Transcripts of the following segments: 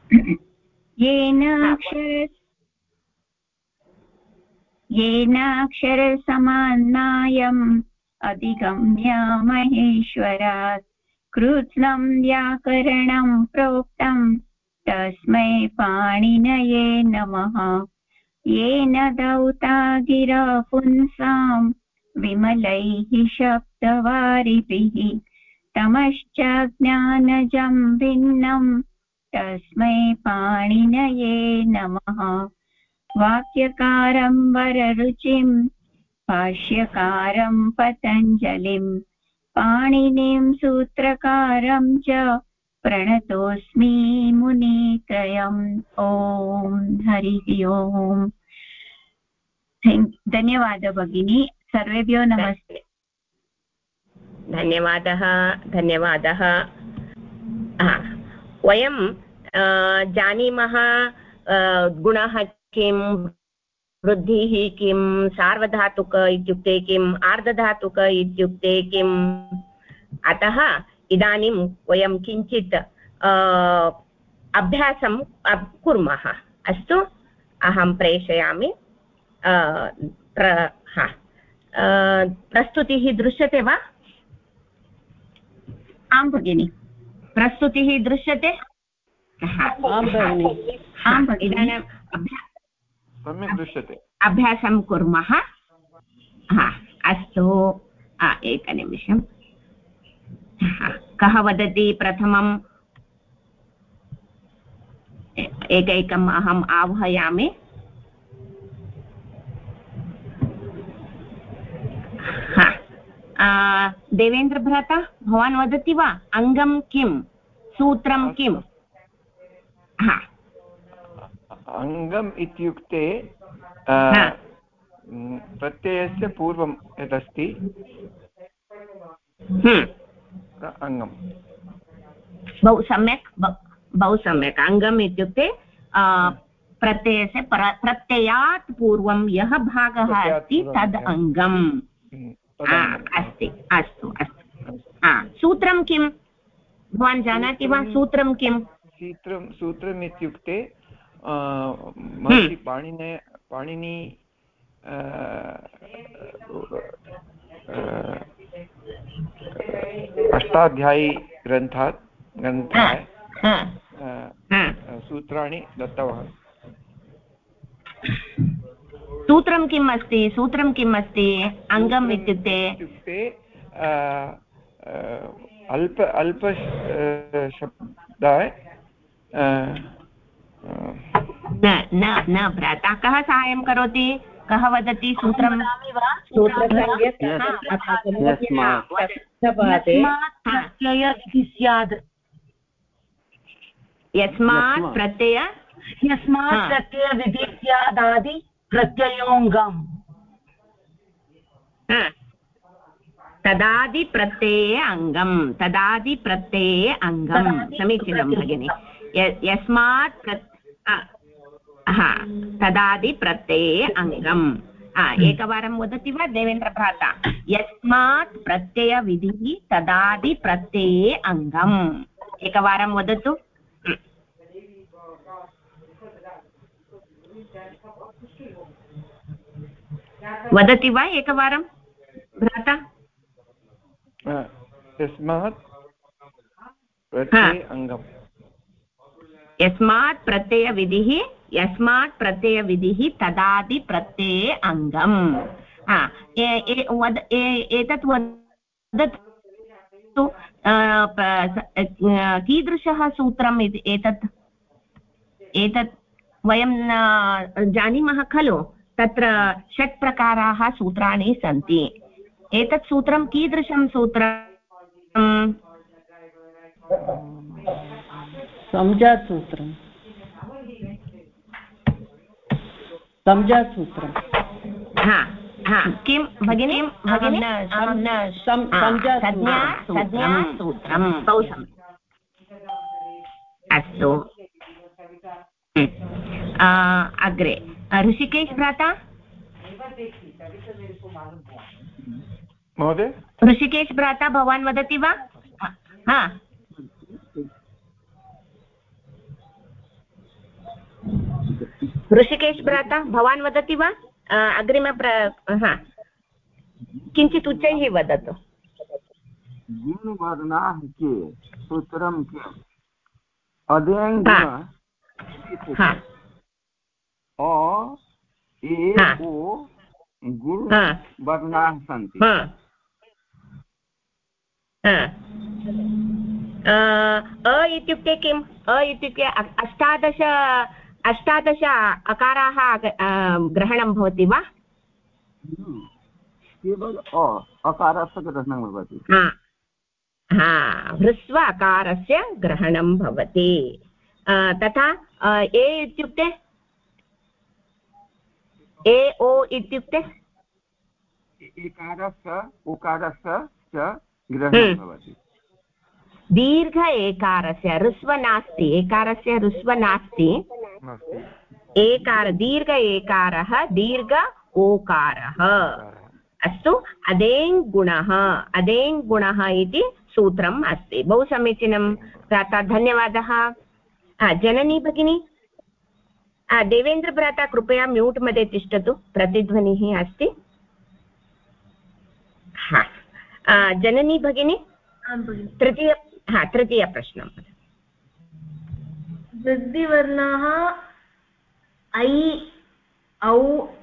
येनाक्षरसमान्नायम् अधिगम्य महेश्वरात् कृत्स्नं व्याकरणं प्रोक्तं तस्मै पाणिनये नमः। येन दौता गिरा पुंसां विमलैः शब्दवारिभिः तमश्चाज्ञानजं भिन्नं तस्मै पाणिनये नमः। वाक्यकारं वररुचिं भाष्यकारं पतञ्जलिं पाणिनिं सूत्रकारं च प्रणतोऽस्मि मुनित्रयम्। ॐ हरिः ओम्। धन्यवादः भगिनी, सर्वेभ्यो नमस्ते। धन्यवादः धन्यवादः। वयं जानीमः गुणः किं, वृद्धिः किं, सार्वधातुक इत्युक्ते किम्, आर्धधातुक इत्युक्ते किम्। अतः इदानीं वयं किञ्चित् अभ्यासं कुर्मः। अस्तु, अहं प्रेषयामि। प्रस्तुतिः दृश्यते वा? आं भगिनि, प्रस्तुतिः दृश्यते? आं भगिनि। इदानीं सम्यक् दृश्यते। अभ्यासं कुर्मः। अस्तु, एकनिमिषं। कः वदति प्रथमम्? एकैकम् अहम् आह्वयामि। देवेन्द्र भ्राता, भवान् वदति वा अङ्गं किं, सूत्रं किम्? अङ्गम् इत्युक्ते प्रत्ययस्य पूर्वं यदस्ति अङ्गम्। बहु सम्यक्, बहु सम्यक्। अङ्गम् इत्युक्ते प्रत्ययस्य प्रत्ययात् पूर्वं यः भागः अस्ति तद् अङ्गम् अस्ति। अस्तु अस्तु। सूत्रं किं, भवान् जानाति वा सूत्रं किं? सूत्रम् इत्युक्ते महर्षि पाणिनि अष्टाध्यायी ग्रन्थात् सूत्राणि दत्तवान्। सूत्रं किम् अस्ति? सूत्रं किम् अस्ति? अङ्गम् इत्युक्ते अल्प शब्दाय न भ्राता, कः साहाय्यं करोति? कः वदति सूत्रं? यस्मात् प्रत्यय विधि स्यादादि प्रत्ययोऽङ्गम्। तदादि प्रत्यये अङ्गम्, तदादि प्रत्यये अङ्गम्। समीचीनं भगिनि। यस्मात् तदादि प्रत्यये अङ्गम्। एकवारं वदति वा देवेन्द्र भ्राता? यस्मात् प्रत्ययविधिः तदादि प्रत्यये अङ्गम्। एकवारं वदतु। वदति वा एकवारं भ्राता? यस्मात् प्रत्यये अङ्गम्। यस्मात् प्रत्ययविधिः तदादि प्रत्यये अङ्गम्। एतत् वदतु, कीदृशः सूत्रम् एतत्? वयं जानीमः खलु, तत्र 6 प्रकाराः सूत्राणि सन्ति। एतत् सूत्रं कीदृशं सूत्रम्? संजात् सूत्रं। किं भगिनी? संज्ञासूत्रं। बहु सम्यक्। अस्तु, अग्रे ऋषिकेश भ्राता। महोदय, ऋषिकेश भ्राता, भवान् वदति वा? ऋषिकेश भ्राता भवान् वदति वा अग्रिम किञ्चित् उच्चैः वदतु गुणवर्णाः के सूत्रं के अदेङ् गुण ए ओ गुणवर्णाः सन्ति इत्युक्ते किम् इत्युक्ते अष्टादश अकाराः ग्रहणं भवति वा केवल अकारस्य ग्रहणं भवति ह्रस्व अकारस्य ग्रहणं भवति तथा ए इत्युक्ते ए ओ इत्युक्ते एकारस्य उकारस्य च ग्रहणं भवति दीर्घ एकारस्य ह्रस्व नास्ति एकारस्य ह्रस्व नास्ति एकार दीर्घ एकारः दीर्घ ओकारः अस्तु अदेङ् गुणः इति सूत्रम् अस्ति बहु समीचीनं भ्राता धन्यवादः जननी भगिनी देवेन्द्र भ्राता कृपया म्यूट् मध्ये तिष्ठतु प्रतिध्वनिः अस्ति जननी भगिनी तृतीयप्रश्नं वृद्धिवर्णाः ऐ औ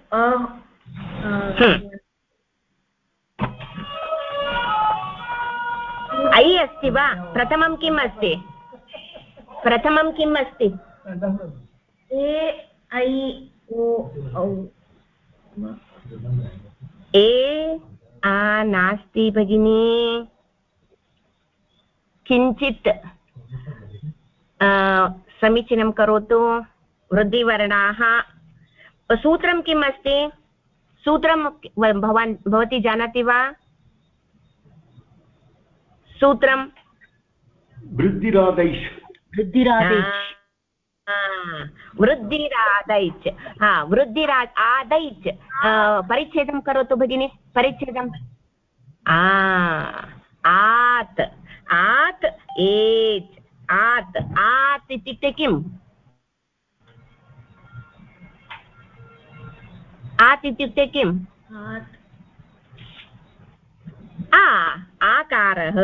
ऐ अस्ति वा प्रथमं किम् अस्ति ए ऐ ओ औ ए नास्ति भगिनी किञ्चित् समीचीनं करोतु वृद्धिवर्णाः सूत्रं किम् अस्ति सूत्रं भवती जानाति वा सूत्रं वृद्धिरादैश् आदैच् परिच्छेदं करोतु भगिनि परिच्छेदम् आत् एच् आत् इत्युक्ते किम् आत् इत्युक्ते किम् आकारः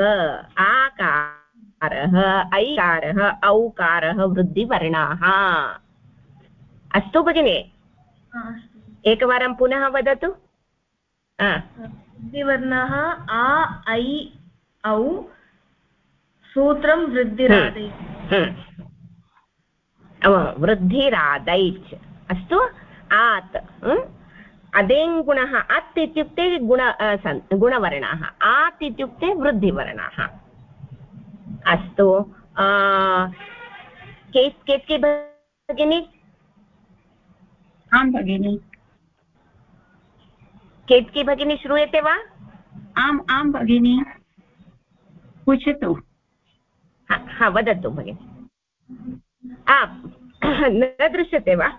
ऐकारः औकारः वृद्धिवर्णाः अस्तु भगिनि एकवारं पुनः वदतु वृद्धिवर्णाः आ ऐ औ सूत्रं वृद्धिरादैच् अस्तु आत् अदेङ् गुणः अत् इत्युक्ते गुणवर्णाः आत् इत्युक्ते वृद्धिवर्णाः अस्तु केतकी भगिनी आं भगिनी केतकी भगिनी श्रूयते वा आं भगिनी पृच्छतु वदतु भगिनि न दृश्यते वा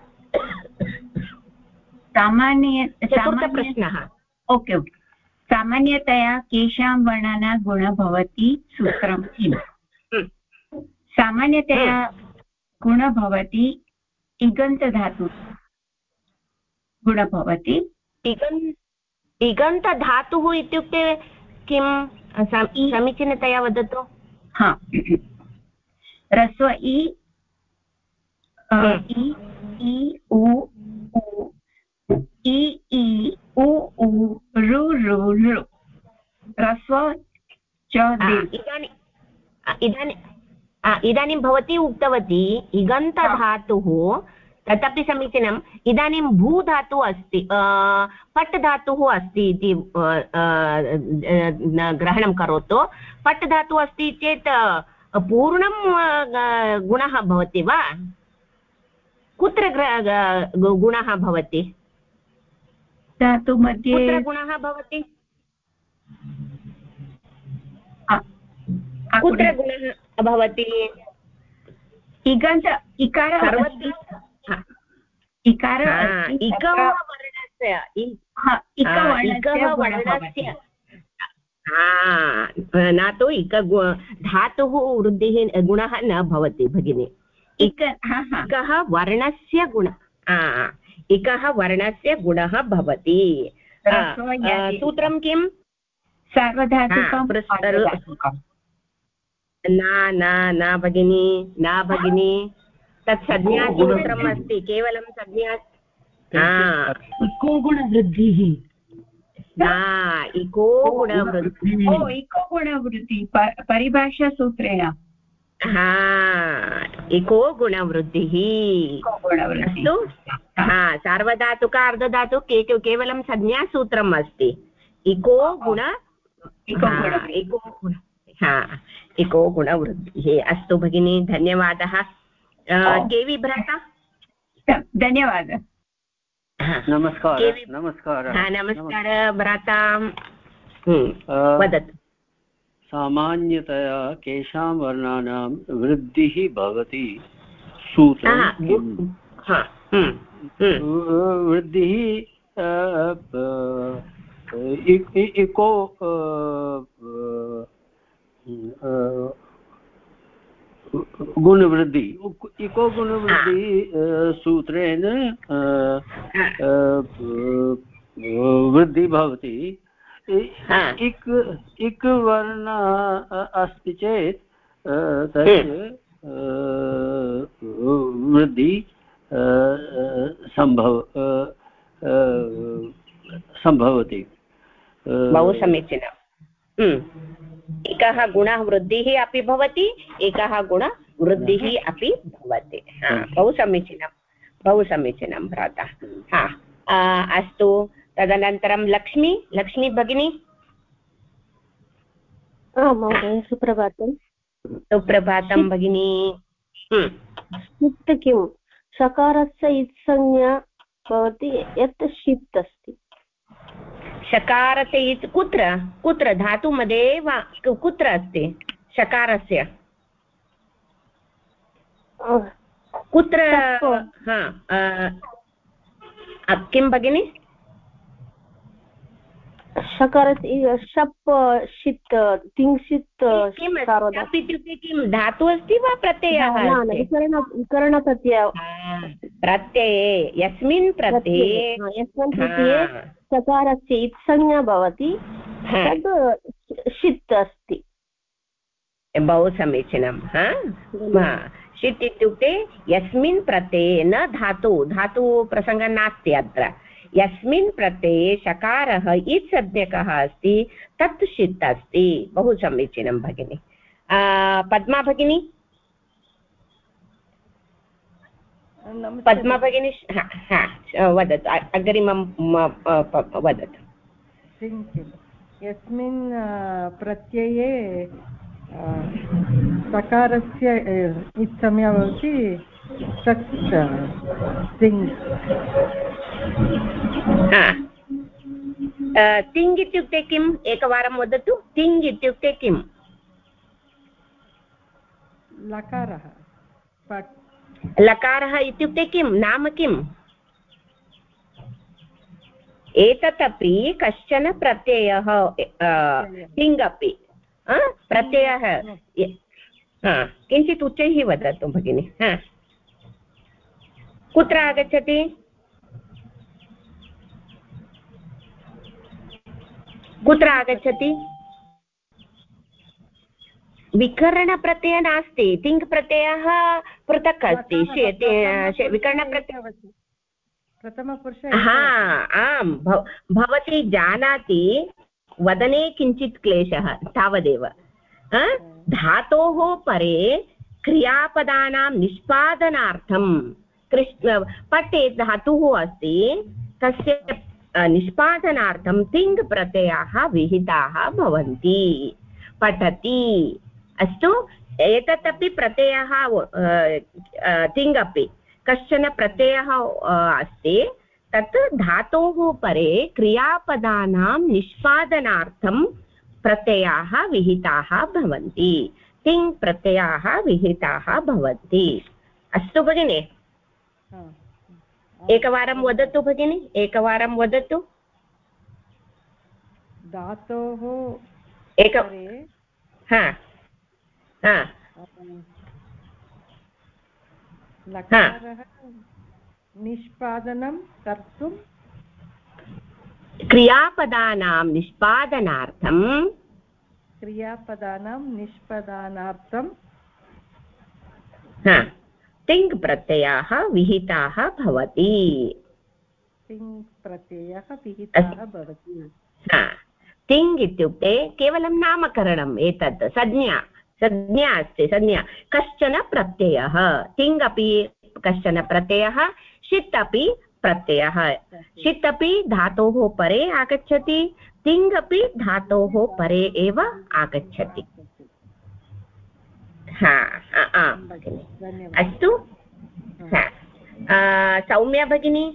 चतुर्थप्रश्नः ओके सामान्यतया केषां वर्णानां गुणः भवति सूत्रं किम् सामान्यतया गुणः भवति इगन्तधातु गुणः भवति इगन्तधातुः इत्युक्ते किं समीचीनतया वदतु ह्रस्व इ उ इ उ ऋ ह्रस्व च इदानीं भवती उक्तवती इगन्तधातुः तदपि समीचीनम् इदानीं भूधातुः अस्ति पट् धातुः अस्ति इति ग्रहणं करोतु पट् धातुः अस्ति चेत् पूर्णं गुणः भवति वा कुत्र गुणः भवति धातु मध्ये कुत्र गुणः भवति कुत्र गुणः भवति इगन्त इकार इकवर्णस्य न तु इक धातुः वृद्धिः गुणः न भवति भगिनि इकः वर्णस्य गुण इकः वर्णस्य गुणः भवति सूत्रं किं सार्वधातुकं न भगिनी न भगिनी तत् संज्ञासूत्रम् अस्ति केवलं संज्ञा इको गुणवृद्धिः इको गुणवृद्धिः इको गुणवृद्धि परिभाषासूत्रेण इको गुणवृद्धिः अस्तु सार्वधातुक अर्धधातु केवलं संज्ञासूत्रम् अस्ति इको गुण इको गुणवृद्धिः अस्तु भगिनी धन्यवादः केवि भ्राता धन्यवादः नमस्कारः भ्राता वदतु सामान्यतया केषां वर्णानां वृद्धिः भवति सूत्रं वृद्धिः इको गुणवृद्धि इको गुणवृद्धि सूत्रेण वृद्धि भवति इक् वर्ण अस्ति चेत् तस्य वृद्धि सम्भवति बहु समीचीनम् एकः गुणः वृद्धिः अपि भवति एकः गुणः वृद्धिः अपि भवति बहु समीचीनं भ्राता अस्तु तदनन्तरं लक्ष्मी भगिनी महोदय सुप्रभातं भगिनी षित् किं सकारस्य इत्संज्ञा भवति यत् षित् अस्ति शकारते कुत्र धातु मध्ये वा कुत्र अस्ति शकारस्य कुत्र किं भगिनि शकारस्य शप् षित् तिङ्क्षित् किम् इत्युक्ते किं धातु अस्ति वा प्रत्ययः प्रत्यये यस्मिन् प्रत्यये सकारस्य इत्संज्ञा भवति तद् षित् अस्ति बहु समीचीनं षित् इत्युक्ते यस्मिन् प्रत्यये न धातु प्रसङ्गः नास्ति अत्र यस्मिन् प्रत्यये शकारः इत् संज्ञकः अस्ति तत् षित् अस्ति बहु समीचीनं भगिनी पद्मा भगिनी वदतु अग्रिमं वदतु यस्मिन् प्रत्यये सकारस्य इत्संज्ञा भवति तत् तिङ् इत्युक्ते किम् एकवारं वदतु तिङ् इत्युक्ते किम् लकारः इत्युक्ते किं नाम किम् एतत् अपि कश्चन प्रत्ययः तिङ् अपि प्रत्ययः किञ्चित् उच्चैः वदतु भगिनि कुत्र आगच्छति विकरणप्रत्ययः नास्ति तिङ् प्रत्ययः पृथक् अस्ति विकरणप्रत्ययः आम् भवती जानाति वदने किञ्चित् क्लेशः तावदेव धातोः परे क्रियापदानां निष्पादनार्थं पटे धातुः अस्ति तस्य निष्पादनार्थं तिङ् प्रत्ययाः विहिताः भवन्ति पठति अस्तु एतदपि प्रत्ययः तिङ् अपि कश्चन प्रत्ययः अस्ति तत् धातोः परे क्रियापदानां निष्पादनार्थं प्रत्ययाः विहिताः भवन्ति तिङ् प्रत्ययाः विहिताः भवन्ति अस्तु भगिनि एकवारं वदतु भगिनि धातोः लकारः निष्पादनं कर्तुं क्रियापदानां निष्पादनार्थं तिङ् प्रत्ययाः विहिताः भवति। तिङ् इत्युक्ते केवलं नामकरणम्, एतत् संज्ञा अस्ति, संज्ञा कश्चन प्रत्ययः। तिङ् अपि कश्चन प्रत्ययः, षित् अपि प्रत्ययः। षित् अपि धातोः परे आगच्छति, तिङ् अपि धातोः परे एव आगच्छति। अस्तु, सौम्या भगिनी।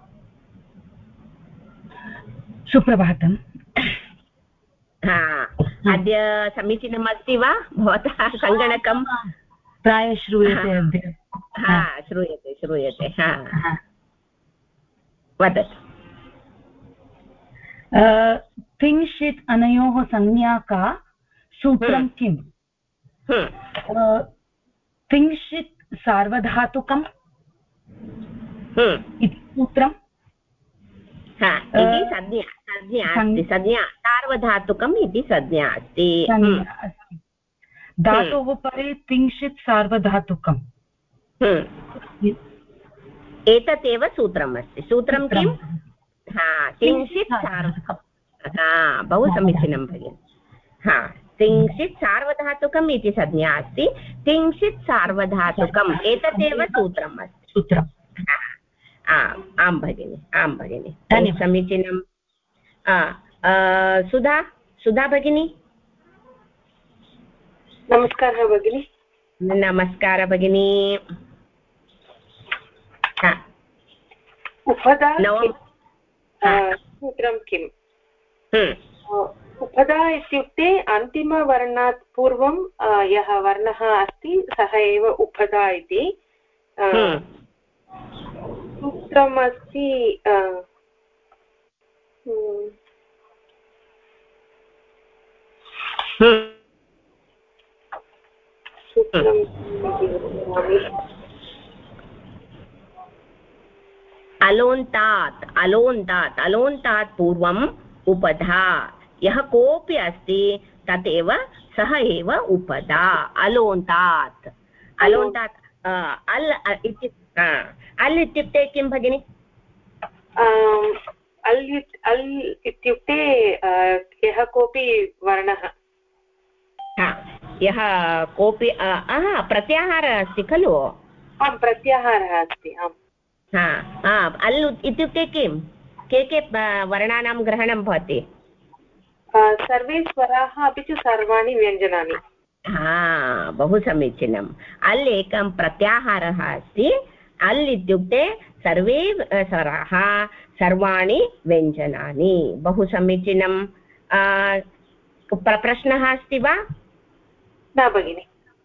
सुप्रभातम्। अद्य समीचीनम् अस्ति वा भवतः सङ्गणकं? प्रायः श्रूयते अद्य। श्रूयते वदतु। तिङ्क्षित् अनयोः संज्ञा का, सूत्रं किम्? तिङ्क्षित् सार्वधातुकम् इति सूत्रम्। इति संज्ञा सार्वधातुकम् इति संज्ञा अस्ति। धातोः परे तिङ्क्षित् सार्वधातुकम्, एतदेव सूत्रम् अस्ति। सूत्रं किम्? तिङ्क्षित् सार्वधातुकम्। बहु समीचीनं भगिनि। तिङ्क्षित् सार्वधातुकम् इति संज्ञा अस्ति। तिङ्क्षित् सार्वधातुकम् एतदेव सूत्रम् अस्ति। आं भगिनि, समीचीनं। सुधा भगिनी। नमस्कारः भगिनी। नमस्कारः भगिनी। उपधा सूत्रं किम्? उपधा इत्युक्ते अन्तिमवर्णात् पूर्वं यः वर्णः अस्ति सः एव उपधा इति सूत्रम् अस्ति। अलोन्तात् पूर्वम् उपधा। यः कोऽपि अस्ति तदेव सः एव उपधा। अलोन्तात् अल् इत्युक्ते किं भगिनि? अल् इत्युक्ते यः कोऽपि वर्णः, यः कोऽपि प्रत्याहारः अस्ति खलु? आम्, प्रत्याहारः अस्ति। आम्। अल् इत्युक्ते किं? के वर्णानां ग्रहणं भवति? सर्वे स्वराः अपि च सर्वाणि व्यञ्जनानि। बहु समीचीनम्। अल् एकं प्रत्याहारः अस्ति। अल् इत्युक्ते सर्वे स्वराः, सर्वाणि व्यञ्जनानि। बहु समीचीनं। प्रश्नः अस्ति वा? न भगिनि।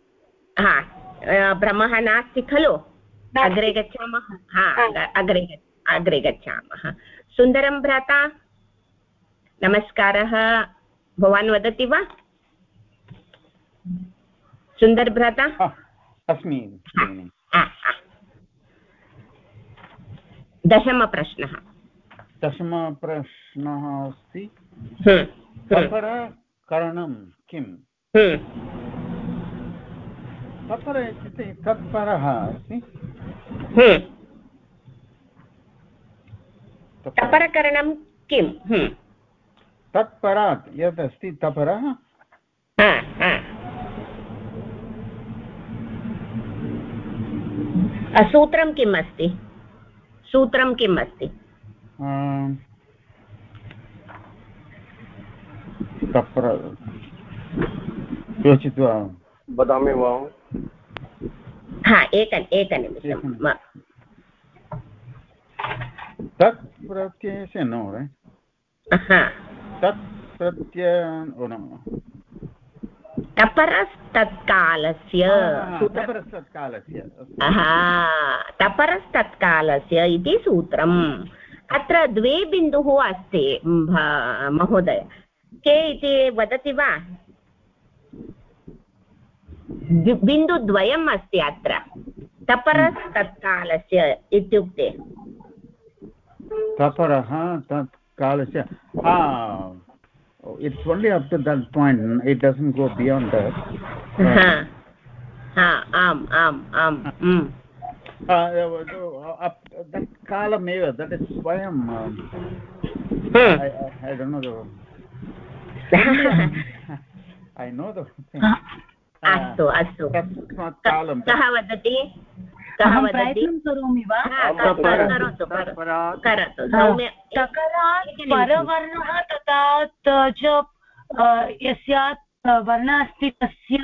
भ्रमः नास्ति खलु? अग्रे गच्छामः। अग्रे गच्छामः। सुन्दरं भ्राता, नमस्कारः। भवान् वदति वा? सुन्दर भ्राता अस्मि। दशमप्रश्नः अस्ति। तपरकरणं किम्? तपर इत्युक्ते तत्परः अस्ति। तपरकरणं किम्? तत्परात् यदस्ति तपरः। सूत्रं किम् अस्ति? तपर योचित्वा वदामि वा? एकनिमिषं। तत् प्रत्ययस्य नो रैट्? तत् प्रत्यय तपरस्तत्कालस्य इति सूत्रम्। अत्र द्वे बिन्दुः अस्ति महोदय, के इति वदति वा? बिन्दुद्वयम् अस्ति अत्र। तत्कालस्य इत्युक्ते तपरः तत्कालस्य it's only up to that point, it doesn't go beyond that. That kalameva, that is swayam. I don't know the I know the thing. अस्तु अस्तु कः वदति प्रयत्नं करोमि वा करोतु तकरात् परवर्णः तथा च यस्यात् वर्णः अस्ति तस्य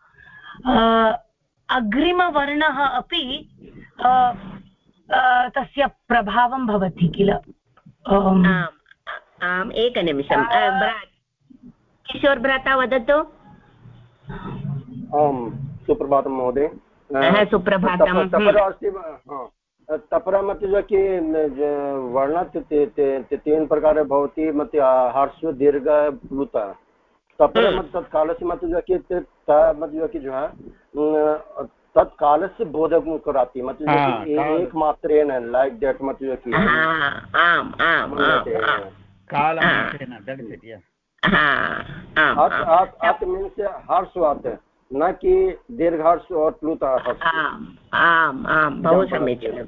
अग्रिमवर्णः अपि तस्य प्रभावं भवति किल आम् एकनिमिषं किशोर भ्राता वदतु आम् सुप्रभातं महोदय सुप्रभातं तपर मतलब कि वर्ण तीन प्रकार भवति मत हर्ष दीर्घ प्लुत तपर मत तत्काल से मतलब कि मतलब कि जो है तत्काल से बोधक कराती मतलब एक मात्रेण लाइक दैट मतलब कि मीन्स हर्षवात न कि दीर्घर्ष और प्लुत हर्ष बहु समीचीनम्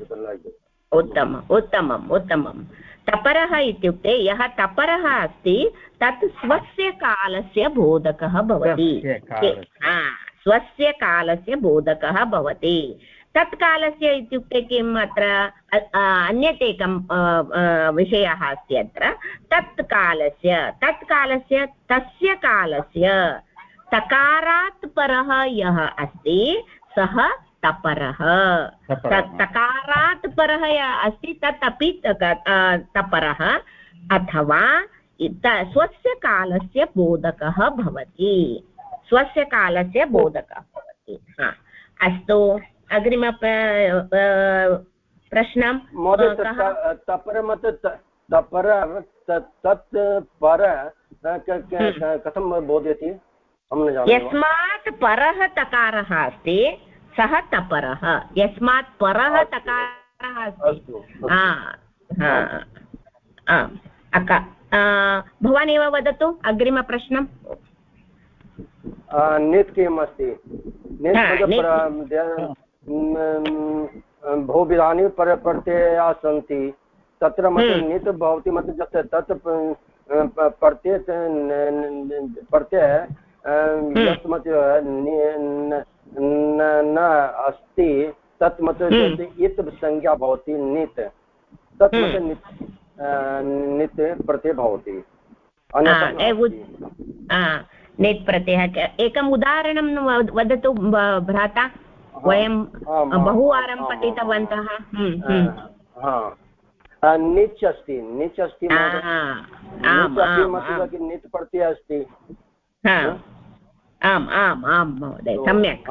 उत्तमम् तपरः इत्युक्ते यः तपरः अस्ति तत् स्वस्य कालस्य बोधकः भवति स्वस्य कालस्य बोधकः भवति तत्कालस्य इत्युक्ते किम् अत्र अन्यत् एकं विषयः अस्ति अत्र तत्कालस्य तस्य कालस्य तकारात् परः यः अस्ति सः तपरः तकारात् परः यः अस्ति तत् अपि तपरः अथवा स्वस्य कालस्य बोधकः भवति अस्तु अग्रिम प्रश्नं तपर मत तपर तत् पर कथं बोधयति यस्मात् परः तकारः अस्ति सः तपरः यस्मात् परः तकारः अस्ति भवान् एव वदतु अग्रिमप्रश्नं नित् किम् अस्ति बहुविधानि प्रत्ययाः सन्ति तत्र मत नित् भवति मतलब तत् प्रत्यय यत् न अस्ति तत् मतलब इत् संज्ञा भवति नित् तत् नित् प्रत्यय भवति नित् प्रत्ययः एकम् उदाहरणं वदतु भ्राता वयं बहुवारं पठितवन्तः निच् अस्ति नित् प्रत्ययः अस्ति आम् महोदय सम्यक्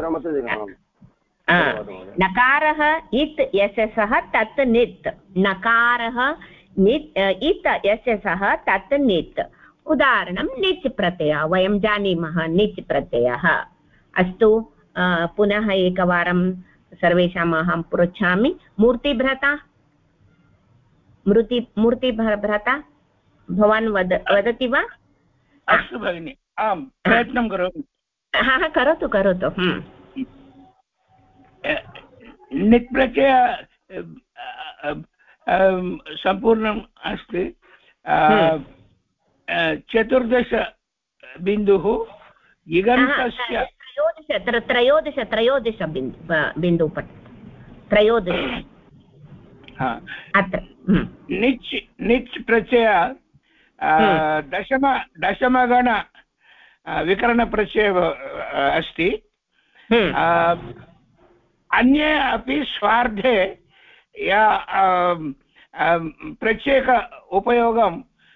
नकारः इत् यस्य सः तत् नित् नकारः इत् यस्य सः तत् नित् उदाहरणं निच् प्रत्ययः वयं जानीमः निच् प्रत्ययः अस्तु पुनः एकवारं सर्वेषाम् अहं पृच्छामि मूर्तिभ्राता भवान् वदति वा अस्तु भगिनि आम् प्रयत्नं करोमि करोतु नित् प्रत्यय सम्पूर्णम् अस्ति 14 बिन्दुः इगन्तस्य त्रयोदश बिन्दुः 13 अत्र निच् प्रत्यय दशमगण विकरणप्रत्ययः अस्ति अन्ये अपि स्वार्थे या प्रत्येक उपयोग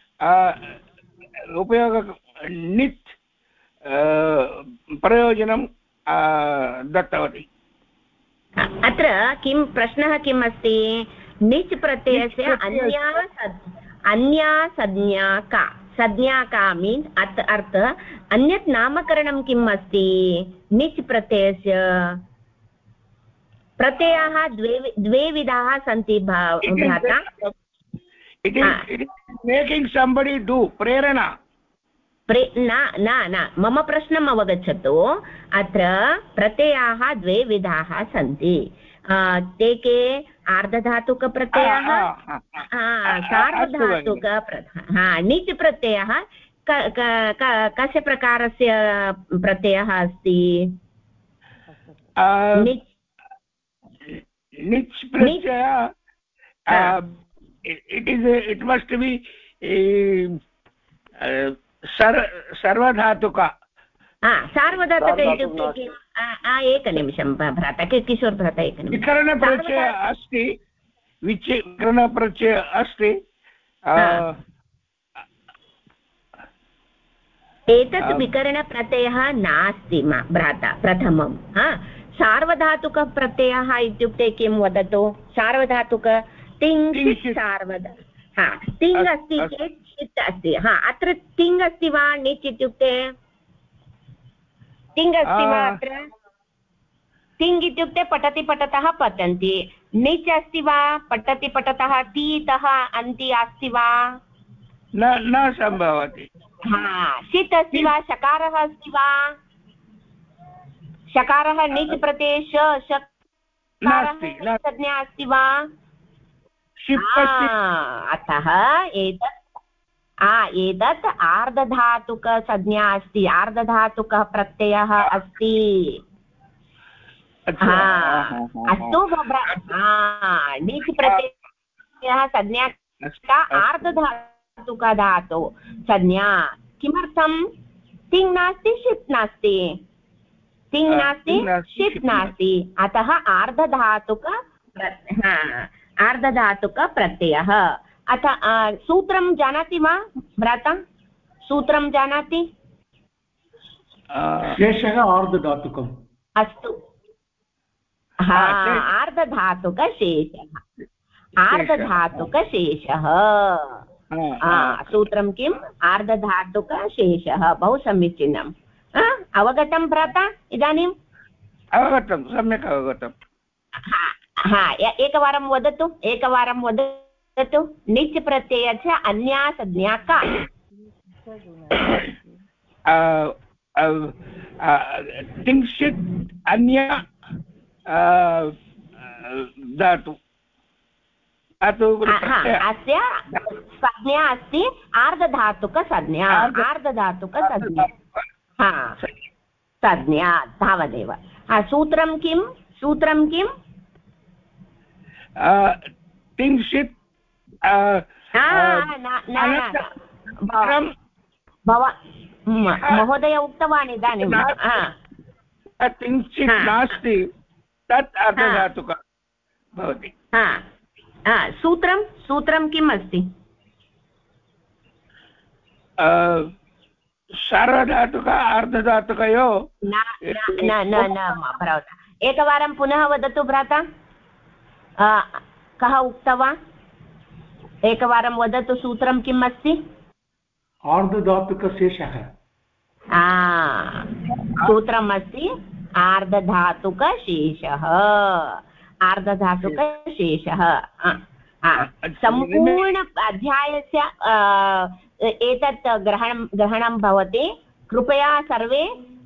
नित् प्रयोजनं दत्तवती अत्र किं प्रश्नः किम् अस्ति निच् प्रत्ययस्य अन्या संज्ञा का मीन्स् अर्थ अन्यत् नामकरणं किम् अस्ति निच् प्रत्ययस्य प्रत्ययाः द्वे विधाः सन्ति भ्राता it is making somebody do प्रेरणा न मम प्रश्नम् अवगच्छतु अत्र प्रत्ययाः द्वे विधाः सन्ति ते के आर्धधातुकप्रत्ययः सार्वधातुक णिच् प्रत्ययः कस्य प्रकारस्य प्रत्ययः अस्ति णिच् प्रत्यय it must be सर्वधातुक सार्वधातुक इत्युक्ते एकनिमिषं भ्राता किशोर भ्राता एकनिमिषं विकरणप्रत्यय अस्ति विकरणप्रत्यय अस्ति एतत् विकरणप्रत्ययः नास्ति भ्राता प्रथमं सार्वधातुकप्रत्ययः इत्युक्ते किं वदतु सार्वधातुक तिङ् सार्वधा तिङ् अस्ति चेत् षित् अस्ति अत्र तिङ् अस्ति वा णिच् इत्युक्ते तिङ् अस्ति वा अत्र तिङ् इत्युक्ते पठति पठतः पतन्ति णिच् अस्ति वा पठति पठतः तीतः अन्ति अस्ति वा न सम्भवति षित् अस्ति वा शकारः अस्ति वा शकारः णिच् प्रत्यये संज्ञा अस्ति वा अतः एतत् आर्धधातुकसंज्ञा अस्ति आर्धधातुकः प्रत्ययः अस्ति अस्तु णिच् प्रत्ययः संज्ञा आर्धधातुकधातु संज्ञा किमर्थं तिङ् नास्ति षित् नास्ति तिङ् नास्ति षित् नास्ति अतः आर्धधातुकप्रत्ययः अथ सूत्रं जानाति वा भ्राता सूत्रं जानाति शेषः आर्धधातुकम् अस्तु आर्धधातुकशेषः सूत्रं किम् आर्धधातुकशेषः बहु समीचीनम् अवगतं भ्राता इदानीम् अवगतं सम्यक् अवगतम् एकवारं वदतु णिच् प्रत्ययस्य अन्या संज्ञा का तिङ्क्षित् अन्य धातु अस्य संज्ञा अस्ति आर्धधातुकसंज्ञा संज्ञा तावदेव सूत्रं किं तिङ्क्षित् महोदय उक्तवान् इदानीं तिङ्क्षित् नास्ति तत् अर्धधातुकः भवति सूत्रं किम् अस्ति सार्वधातुक अर्धधातुकयोः भ्राता एकवारं पुनः वदतु भ्राता कः उक्तवान् एकवारं वदतु सूत्रं किम् अस्ति आर्धधातुकशेषः सूत्रम् अस्ति आर्धधातुकशेषः सम्पूर्ण अध्यायस्य एतत् ग्रहणं भवति कृपया सर्वे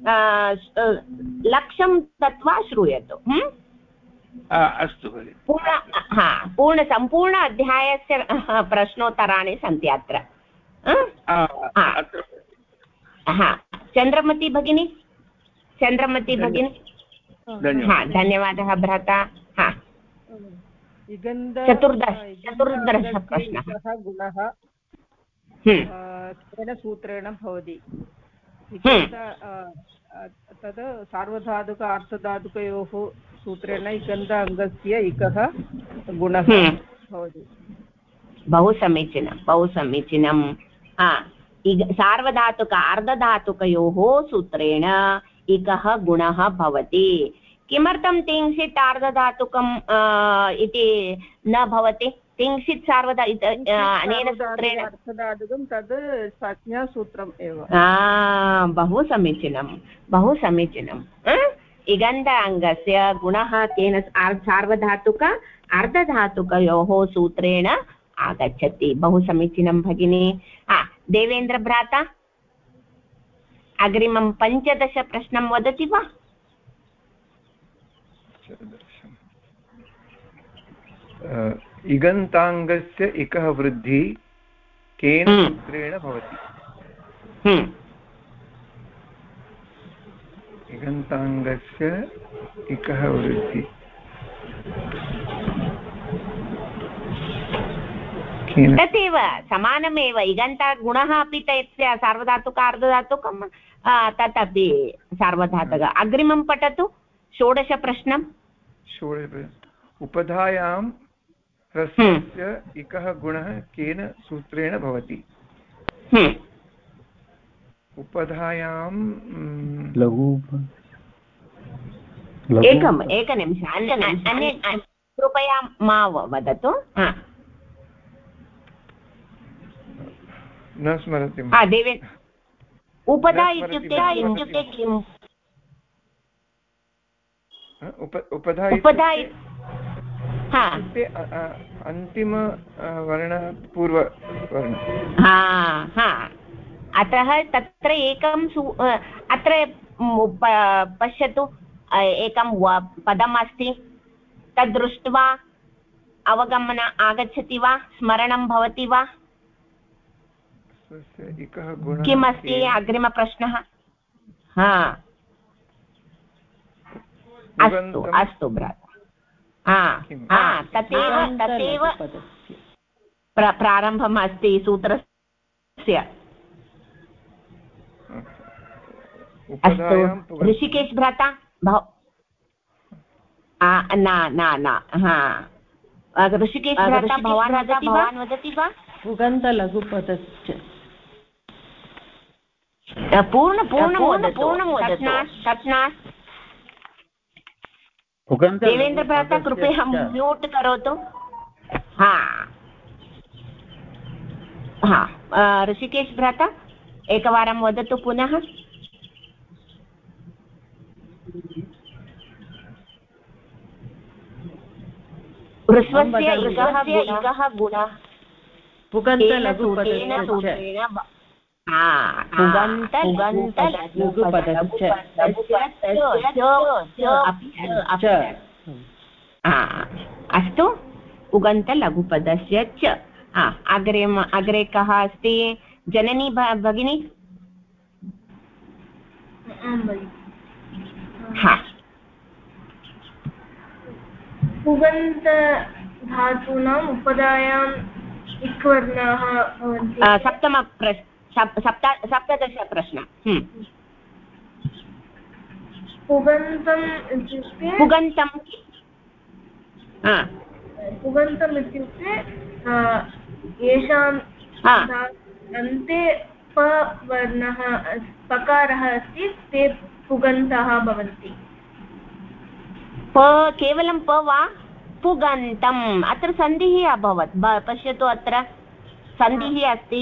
लक्ष्यं दत्वा श्रूयतु अस्तु सम्पूर्ण अध्यायस्य प्रश्नोत्तराणि सन्ति अत्र चन्द्रमती भगिनी धन्यवादः भ्राता चतुर्दश प्रश्नः गुणः तेन सूत्रेण भवति तद् सार्वधातुक अर्थधातुकयोः सूत्रेण इगन्ध अङ्गस्य इकः गुणः भवति बहु समीचीनं सार्वधातुक अर्धधातुकयोः सूत्रेण इकः गुणः भवति किमर्थं तिङ्क्षित् आर्धधातुकम् इति न भवति तिङ्क्षित् अनेन सूत्रेण अर्थधातुकं तद् संज्ञासूत्रम् एव बहु समीचीनं इगन्ताङ्गस्य गुणः केन सार्वधातुक अर्धधातुकयोः सूत्रेण आगच्छति बहु समीचीनं भगिनी देवेन्द्र भ्राता अग्रिमं 15 प्रश्नं वदति वा इगन्ताङ्गस्य इकः वृद्धि केन सूत्रेण भवति इगन्ताङ्गस्य इकः वृद्धि तदेव समानमेव इगन्तागुणः अपि तस्य सार्वधातुक अर्धधातुकं तदपि सार्वधातुक अग्रिमं पठतु 16 प्रश्नं उपधायां ह्रस्वस्य इकः गुणः केन सूत्रेण भवति उपधायां लघु एकनिमिषम् कृपया मा वदतु न स्मरति देवेन्द्र उपधा इत्युक्ते किम् उपधा अन्तिम वर्ण पूर्ववर्ण अतः तत्र एकं अत्र पश्यतु एकं पदम् अस्ति तद् दृष्ट्वा अवगमन आगच्छति वा स्मरणं भवति वा किमस्ति अग्रिमप्रश्नः अस्तु भ्राता तदेव प्रारम्भम् अस्ति सूत्रस्य अस्तु ऋषिकेश भ्राता ऋषिकेश भ्राता भवान् वदति वा पुगन्तलघुपदस्य पूर्णं देवेन्द्र भ्राता कृपया म्यूट् करोतु ऋषिकेश भ्राता एकवारं वदतु पुनः ह्रस्वस्य इकः गुणः अस्तु उगन्तलघुपदस्य च अग्रे कः अस्ति जननी भगिनी पुगन्त धातूनाम् उपधायाम् इक्वर्णाः भवन्ति सप्तदश प्रश्न पुगन्तम् इत्युक्ते पुगन्तम् इत्युक्ते येषाम् अन्ते पवर्णः पकारः अस्ति ते पुगन्ताः भवन्ति केवलं प वा पुगन्तम् अत्र सन्धिः अभवत् पश्यतु अत्र सन्धिः अस्ति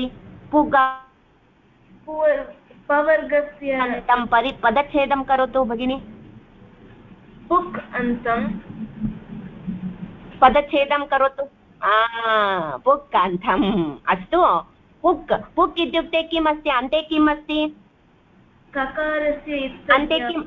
पवर्गस्य पदच्छेदं करोतु भगिनि पुक् अन्तं पदच्छेदं करोतु पुक् अन्तम् अस्तु पुक् इत्युक्ते किम् अस्ति अन्ते किम् अस्ति ककारस्य अन्ते किम्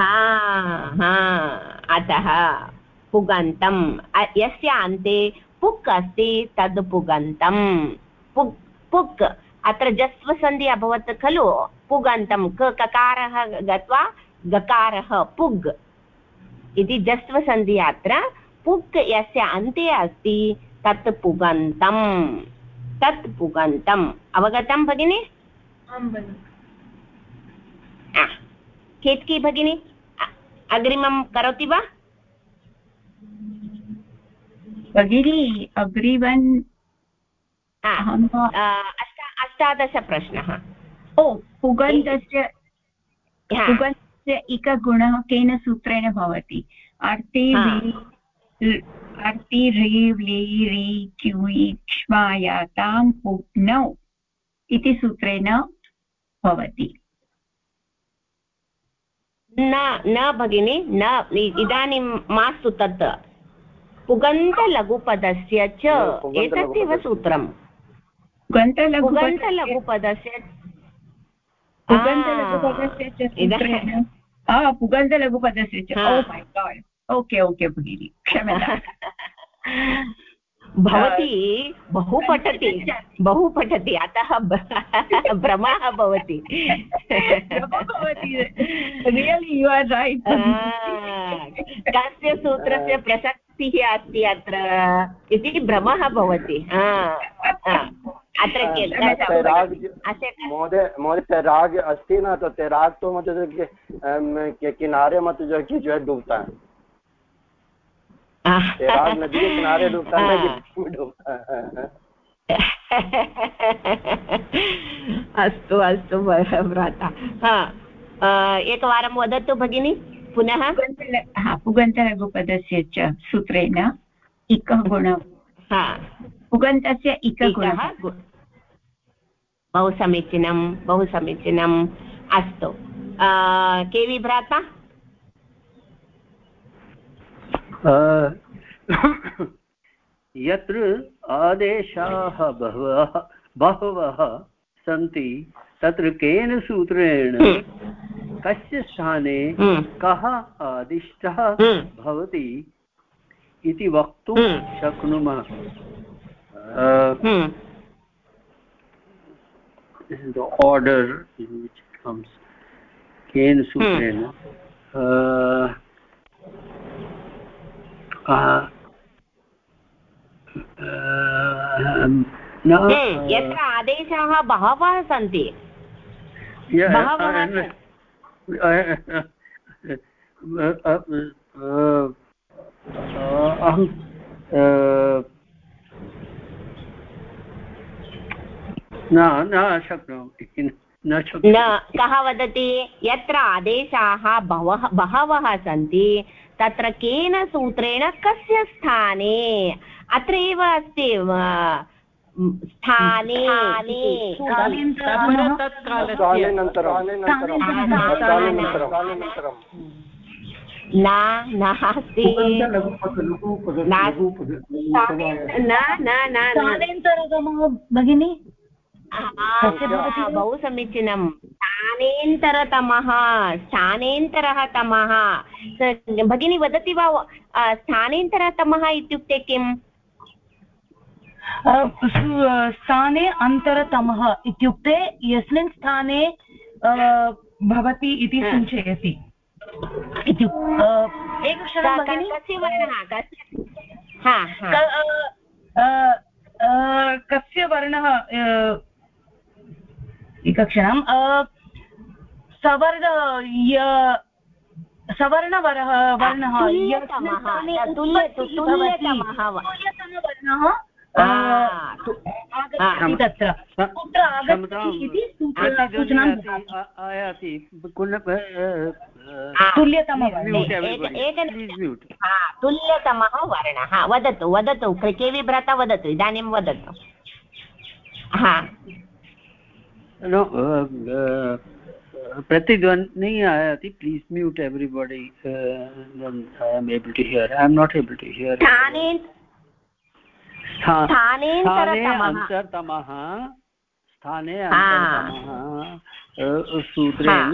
अतः पुगन्तम् यस्य अन्ते पुक् अस्ति तद् पुगन्तम् पुक् अत्र जस्वसन्धि अभवत् खलु पुगन्तं ककारः गत्वा गकारः पुग् इति जस्वसन्धि अत्र पुक् यस्य अन्ते अस्ति तत् पुगन्तम् अवगतं भगिनि केतकी भगिनी अग्रिमं करोति वा भगिनी अग्रिमं 18 प्रश्नः पुगन्तस्य इकगुणः केन सूत्रेण भवति अर्ति रीव् ली री क्युयि क्ष्मायातां पुग्नौ इति सूत्रेण भवति न भगिनि न इदानीं मास्तु तत् पुगन्तलघुपदस्य च एतदेव सूत्रम् पुगन्तलघुपदस्य पुगन्तलघुपदस्य च oh my god okay okay भगिनि क्षम्यताम् भवती बहु पठति अतः भ्रमः भवति रियलि यु आर् रैट् कस्य सूत्रस्य प्रसक्तिः अस्ति अत्र इति भ्रमः भवति अत्र महोदय तैराग अस्ति ना तो तैराग तो मतलब किनारे मत जो है डूबता है तैराग नदी के किनारे डूबता है डूबता है अस्तु अस्तु भ्राता एकवारं वदतु भगिनि पुनः पुगन्तलघुपदस्य च सूत्रेण इकः गुणः पुगन्तस्य इकगुणः बहु समीचीनम् अस्तु केवि भ्राता यत्र आदेशाः बहवः सन्ति तत्र केन सूत्रेण कस्य स्थाने कः आदिष्टः भवति इति वक्तुं शक्नुमः this is the order in which it comes केन सूत्रेण यत्र आदेशाः बहवः सन्ति न शक्नोमि कः वदति यत्र आदेशाः बहवः सन्ति तत्र केन सूत्रेण कस्य स्थाने अत्र एव अस्ति स्थाने नास्ति भगिनी बहु समीचीनं स्थानेन्तरः तमः भगिनी वदति वा स्थानेन्तरतमः इत्युक्ते किम् स्थाने अन्तरतमः इत्युक्ते यस्मिन् स्थाने भवति इति सूचयति एकक्षणं भगिनि कस्य वर्णः कस्य वर्णः एकक्षणं सवर्णवर्णः आगच्छति तत्र कुत्र आगच्छति इति सूचनां आयाति तुल्यतमः वर्णः वदतु केवि भ्राता वदतु इदानीं वदतु प्रतिध्वनि आयाति please mute everybody I am able to hear I am not able to hear स्थाने अंतरतमः सूत्रेण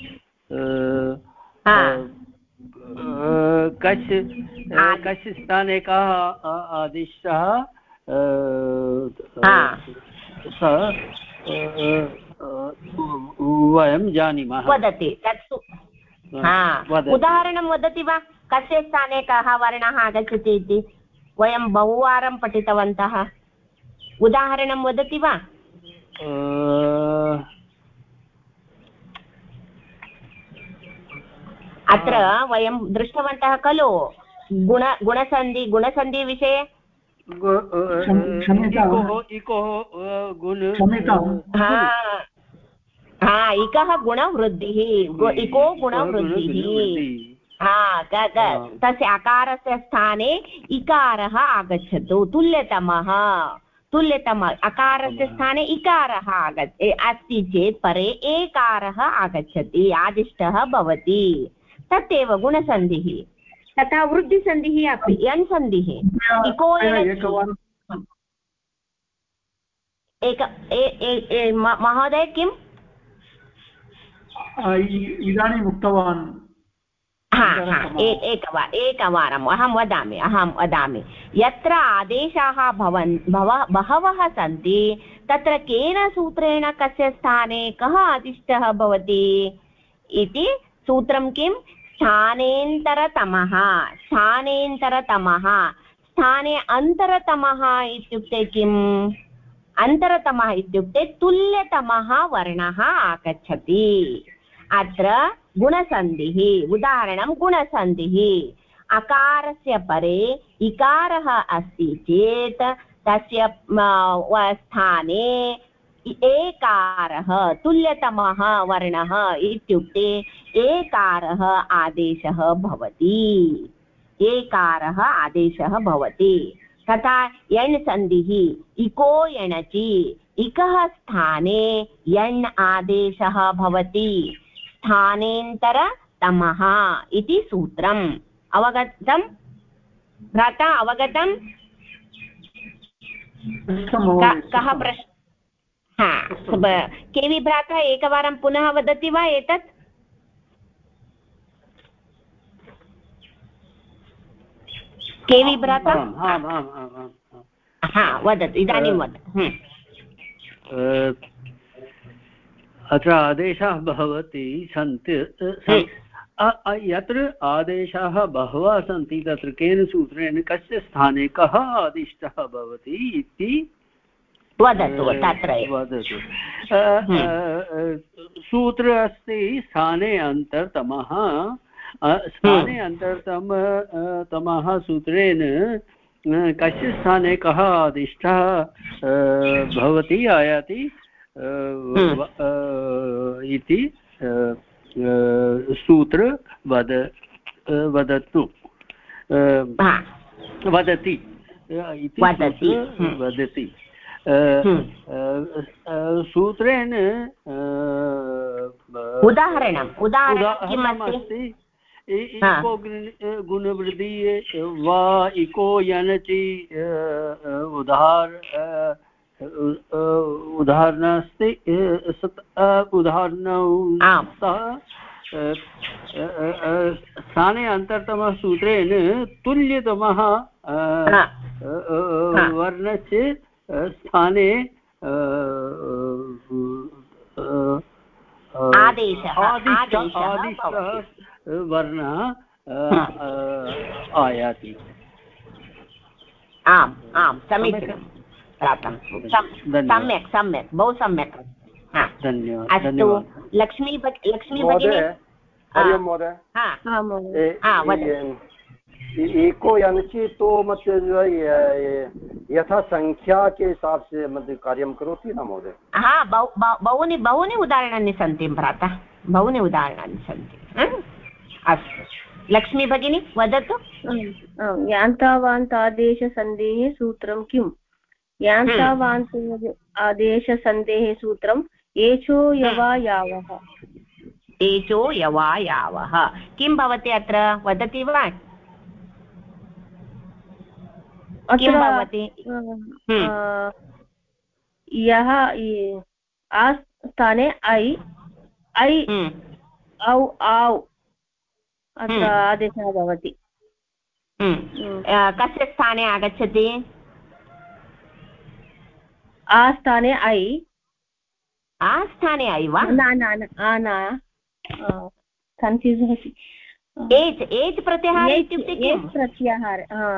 कस्य स्थाने कः आदिष्टः वयं जानीमः वदति तत्सु उदाहरणं वदति वा कस्य स्थाने कः वर्णः आगच्छति इति वयं बहुवारं पठितवन्तः उदाहरणं वदति वा अत्र वयं दृष्टवन्तः खलु गुणसन्धिविषये इकः गुणवृद्धिः इको गुणवृद्धिः तस्य अकारस्य स्थाने इकारः आगच्छतु तुल्यतमः तुल्यतम अकारस्य स्थाने इकारः अस्ति चेत् परे एकारः आगच्छति आदिष्टः भवति तदेव गुणसन्धिः तथा वृद्धिसन्धिः अपि यन् सन्धिः इको महोदय किम् इदानीम् उक्तवान् एकवारम् अहं वदामि यत्र आदेशाः बहवः सन्ति तत्र केन सूत्रेण कस्य स्थाने कः आदिष्टः भवति इति सूत्रं किं स्थानेन्तरतमः स्थाने अन्तरतमः इत्युक्ते किम् अन्तरतमः इत्युक्ते तुल्यतमः वर्णः आगच्छति अत्र गुणसन्धिः उदाहरणं गुणसन्धिः अकारस्य परे इकारः अस्ति चेत् तस्य स्थाने एकारः तुल्यतमः वर्णः इत्युक्ते एकारः आदेशः भवति तथा यण् सन्धिः इको यणचि इकः स्थाने यण् आदेशः भवति स्थानेन्तरतमः इति सूत्रम् अवगतं भ्राता अवगतं कः प्रश्नः केवि भ्राता एकवारं पुनः वदति वा एतत् केवि भ्राता वदतु इदानीं वद अत्र आदेशाः भवति सन्ति यत्र आदेशाः बहवः सन्ति तत्र केन सूत्रेण कस्य स्थाने कः आदिष्टः भवति इति वदतु तत्र वदतु सूत्र अस्ति स्थाने अन्तरतमः स्थाने अन्तरतमः सूत्रेण कस्य स्थाने कः आदिष्टः भवति आयाति इति सूत्र वदतु वदति वदति सूत्रेण उदाहरणमस्ति इको गुणवृद्धि वा इको यनचि उदाहरणमस्ति स्थाने अन्तरतमः सूत्रेण तुल्यतमः वर्णस्य स्थाने आदिष्टः वर्णः आयाति आम् आम् समीचीनं सम्यक् बहु सम्यक् अस्तु लक्ष्मी भगिनी हरि ओं महोदय एको यानी तो मतलब यथा संख्या के हिसाब से मतलब कार्यं करोति न महोदय हाँ बहूनि उदाहरणानि सन्ति भ्राता बहूनि उदाहरणानि सन्ति अस्तु लक्ष्मी भगिनी वदतु यान्तावान्त आदेशसन्धेः सूत्रं किम् यान्तावान्त आदेशसन्धेः सूत्रम् एचो यवा यावः एचो यवा यावः किं भवति अत्र वदति वा किं भवति यः स्थाने ऐ औ औ अत्र आदेशः भवति कस्य स्थाने आगच्छति स्थाने ऐ स्थाने ऐ वा न कन्फ्यूस् अस्ति एज् प्रत्याहार इत्युक्ते किं प्रत्याहार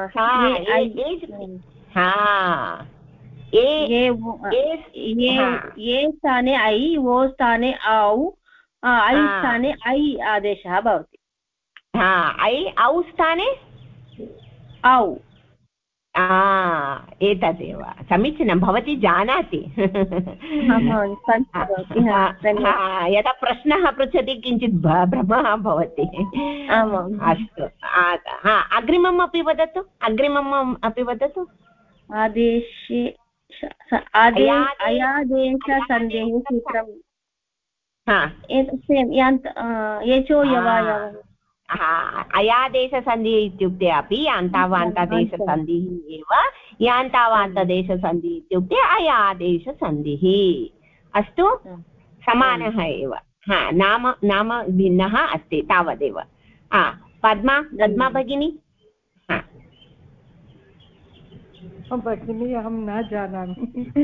ये स्थाने ऐ वो स्थाने औ ऐ स्थाने ऐ आदेशः भवति ऐ औ स्थाने औ एतदेव समीचीनं भवती जानाति यदा प्रश्नः पृच्छति किञ्चित् भ्रमः भवति अस्तु अग्रिमम् अपि वदतु आदेशे अयादेशसन्धेः सूत्रं सेम् यचो यवायव अयादेशसन्धिः इत्युक्ते अपि यान्तावान्तादेशसन्धिः एव यान्तावान्तदेशसन्धिः इत्युक्ते अयादेशसन्धिः अस्तु समानः एव नाम नाम भिन्नः अस्ति तावदेव पद्मा भगिनी भगिनी अहं न जानामि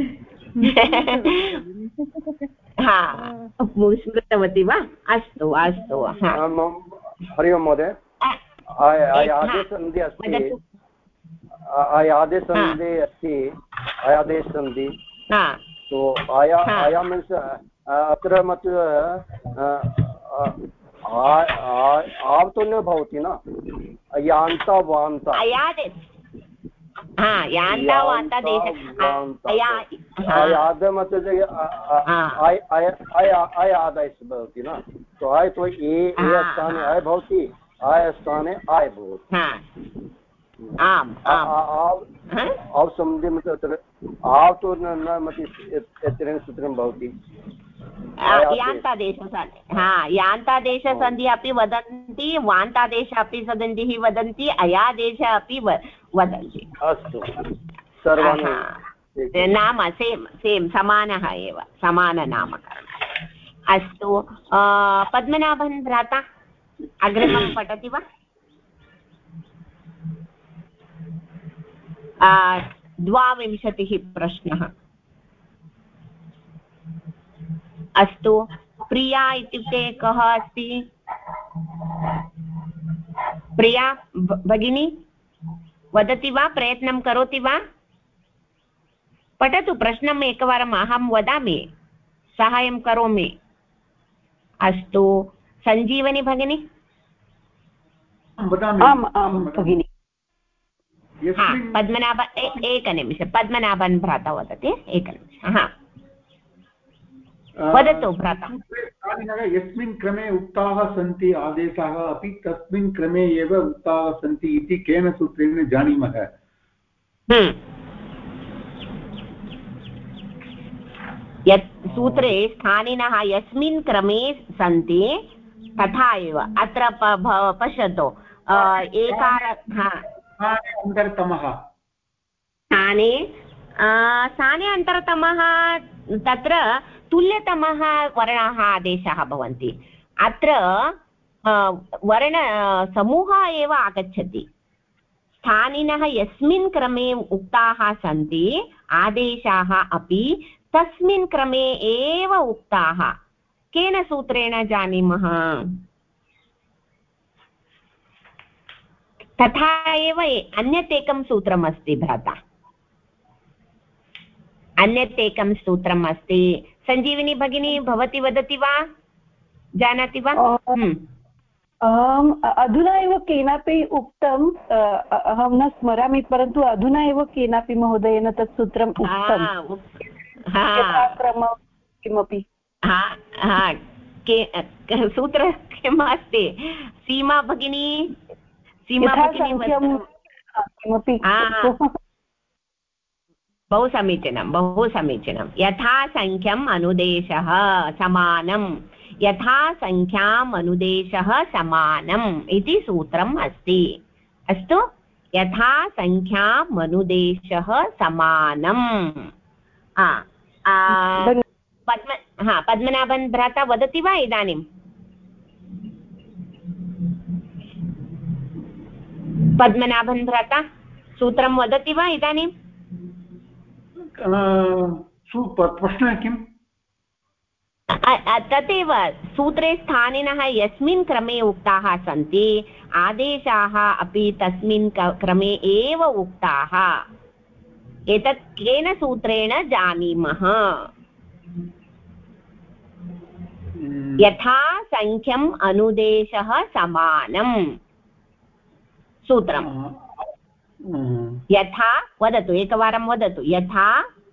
स्मृतवती वा अस्तु अस्तु हरि ओं महोदय आदेशसन्धि अस्ति आदेशसन्धि तो आया मीन्स् अत्र आव तो न भवति न यान्ता वान्ता आयाद मतलब आयादेश भवति न तो आय तो ए स्थाने आय भवति आय स्थाने आय भवति आव सम्बन्धे मतलब आव तो न मतलब सूत्रं भवति यान्तादेशसन्धि अपि वदन्ति वान्तादेश अपि सन्धिः वदन्ति अयादेश अपि वदन्ति अस्तु सर्वाणि नाम सेम् समानः एव समाननामकरणम् अस्तु पद्मनाभन् भ्राता अग्रिमं पठति वा 22 प्रश्नः अस्तु प्रिया इत्युक्ते कः अस्ति प्रिया भगिनी वदति वा प्रयत्नं करोति वा पठतु प्रश्नम् एकवारम् अहं वदामि साहाय्यं करोमि अस्तु सञ्जीवनी भगिनी भगिनी पद्मनाभ एकनिमिषं पद्मनाभन् भ्राता वदति एकनिमिषं वदतु भ्राता यस्मिन् क्रमे उक्ताः सन्ति आदेशाः अपि तस्मिन् क्रमे एव उक्ताः सन्ति इति केन सूत्रेण जानीमः यत् सूत्रे स्थानिनः यस्मिन् क्रमे सन्ति तथा एव अत्र पश्यतु अन्तरतमः स्थाने अन्तरतमः तत्र तुल्यतमः वर्णाः आदेशाः भवन्ति अत्र वर्णसमूहः एव आगच्छति स्थानिनः यस्मिन् क्रमे उक्ताः सन्ति आदेशाः अपि तस्मिन् क्रमे एव उक्ताः केन सूत्रेण जानीमः तथा एव अन्यत् एकं सूत्रम् अस्ति भ्राता अन्यत् एकं सूत्रम् अस्ति सञ्जीविनी भगिनी भवती वदति वा जानाति वा अधुना एव केनापि उक्तम् अहं न स्मरामि परन्तु अधुना एव केनापि महोदयेन तत् सूत्रम् उक्तं किमपि सूत्र किम् अस्ति सीमा भगिनी किमपि बहु समीचीनं यथा संख्यम् अनुदेशः समानं यथा संख्याम् अनुदेशः समानम् इति सूत्रम् अस्ति अस्तु यथा संख्याम् अनुदेशः समानम् पद्मनाभन् भ्राता वदति वा इदानीं पद्मनाभन् भ्राता सूत्रं वदति वा इदानीं प्रश्नः किम् तदेव सूत्रे स्थानिनः यस्मिन् क्रमे उक्ताः सन्ति आदेशाः अपि तस्मिन् क्रमे एव उक्ताः एतत् केन सूत्रेण जानीमः यथा संख्यम् अनुदेशः समानम् सूत्रम् यथा वदतु एकवारं वदतु यथा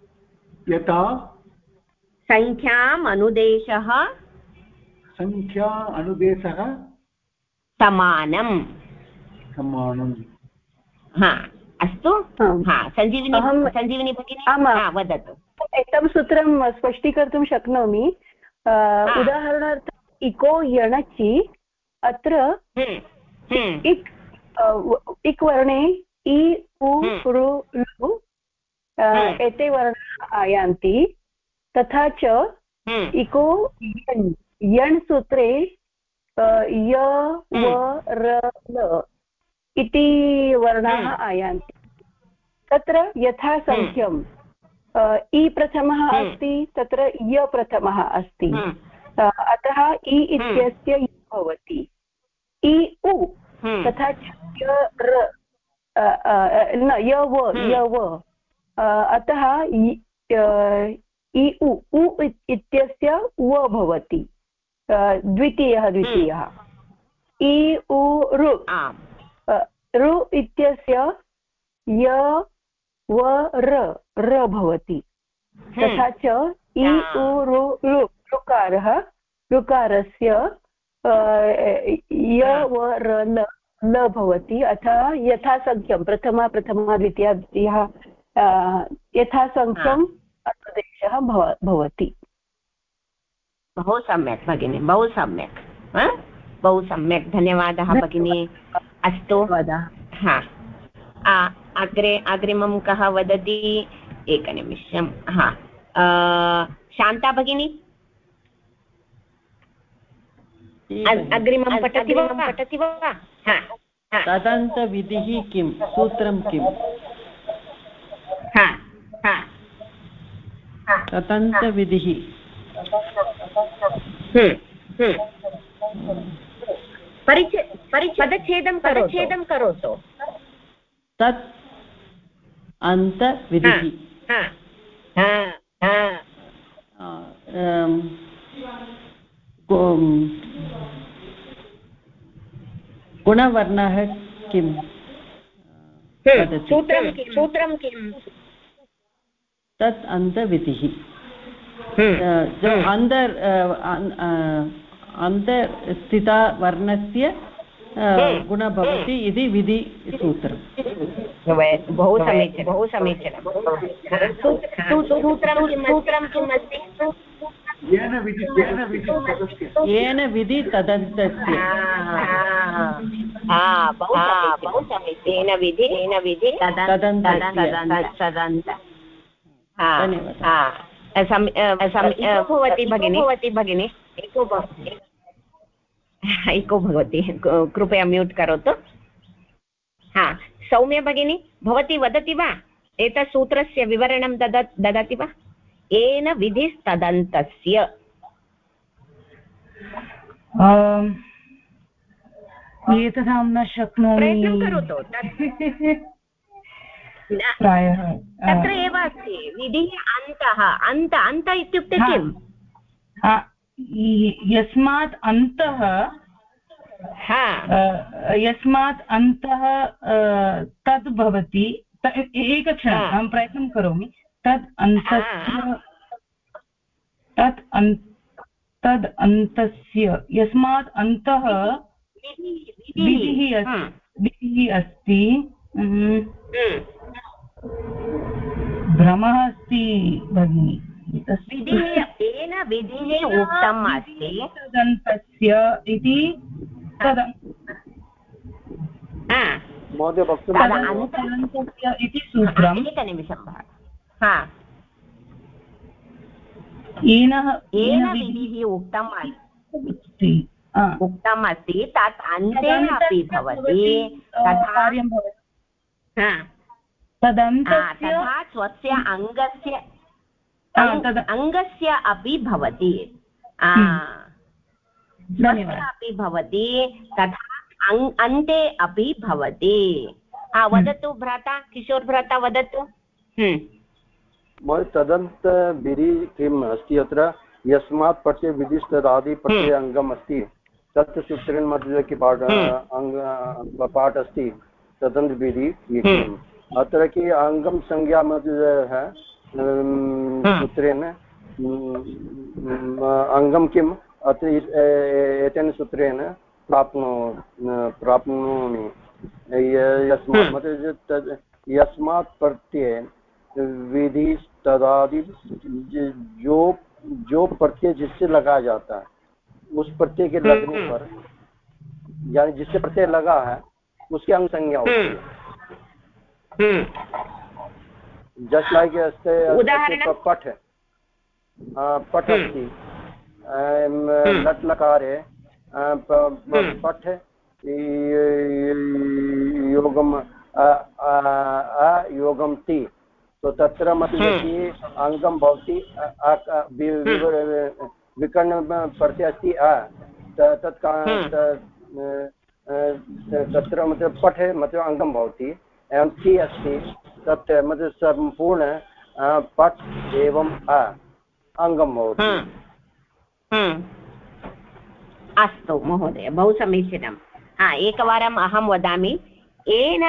संख्याम् अनुदेशः समानम् अस्तु सञ्जीविनी भगिनी वदतु। एकं सूत्रं स्पष्टीकर्तुं शक्नोमि। उदाहरणार्थम् इको यणचि अत्र इक् वर्णे इ उ ऋ लु एते वर्णाः आयान्ति। तथा च इको यण् सूत्रे य व र ल इति वर्णाः आयान्ति। तत्र यथासङ्ख्यम् इ प्रथमः अस्ति, तत्र य प्रथमः अस्ति, अतः इ इत्यस्य य भवति। इ उ तथा च य व अतः इ उ इत्यस्य व भवति, द्वितीयः। इ उ ऋ इत्यस्य य व र भवति। तथा च इ उ ऋ ऋकारस्य य व र ल भवति। अतः यथासङ्ख्यं प्रथमा द्वितीयः यथासङ्ख्यम् अनुदेशः भवति। बहु सम्यक् भगिनी, बहु सम्यक्, धन्यवादः भगिनी। अस्तु, अग्रिमं कः वदति? एकनिमिषं। शान्ता भगिनी अग्रिमं पठति वा? तदन्तविधिः किं? सूत्रं किम्? तदन्तविधिः पदच्छेदं करोतु। तत् अन्तविधिः गुणवर्णः किम्? सूत्रं किम्? तत् अन्तविधिः जो अन्तर्स्थिता वर्णस्य गुण भवति इति विधिसूत्रम्। बहु समीचीनं। सूत्रं किम् अस्ति? येन विधि तदन्तस्य। बहु समीचीनं। येन विधि तदन्त। भवति भगिनी, इको भवति, कृपया म्यूट् करोतु। सौम्य भगिनी, भवती वदति वा? एतत् सूत्रस्य विवरणं ददाति वा? येन विधिस्तदन्तस्य। एतदहं न शक्नोमि। प्रयत्नं करोतु। प्रायः तत्र एव अस्ति विधिः। अन्त इत्युक्ते किम्? यस्मात् अन्तः तद् भवति। एकक्षणम् अहं प्रयत्नं करोमि। तद् अन्तस्य यस्मात् अन्तः विधिः अस्ति। भ्रमः अस्ति भगिनी। येन विधिः उक्तम् अस्ति तदन्तस्य इति तदन्तस्य इति सूत्रम्। एकनिमिषं। येन विधिः उक्तम् अस्ति तत् अन्ते अपि भवति। तथा स्वस्य अङ्गस्य अपि भवति। अपि भवति तथा अन्ते अपि भवति। वदतु भ्राता, किशोर भ्राता वदतु। तदन्त विधि किम् अस्ति? अत्र यस्मात् प्रत्यय विधिस्तदादि प्रत्यय अङ्गम् अस्ति। तत् सूत्रेण मध्ये पाठ अस्ति तदन्त विधि। अत्र की अङ्गम संज्ञा मध्ये है सूत्रेण अङ्गं किम्? अत्र एतेन सूत्रेण प्राप्नोमि। यस्मात् यस्मात् प्रत्यय विधि तदादि, जो प्रत्यय जिससे लगाया जाता है उस प्रत्यय के लगने पर, यानी जिससे प्रत्यय लगा है उसकी अंग संज्ञा होती है। जस्ट लाइक पठ है, पठ अस्ति, लट् लकारे पठ योगम योगम ति, तो तत्र मतलब अंगम भवति विकर्ण प्रत्यय अस्ति तत् तत्र मतलब पठ मतलब अंगम भवति, एवं ति अस्ति तत् मतलब संपूर्ण पठ एवं अंगम भवति। अस्तु महोदय, बहु समीचीनम्। एकवारम् अहं वदामि। येन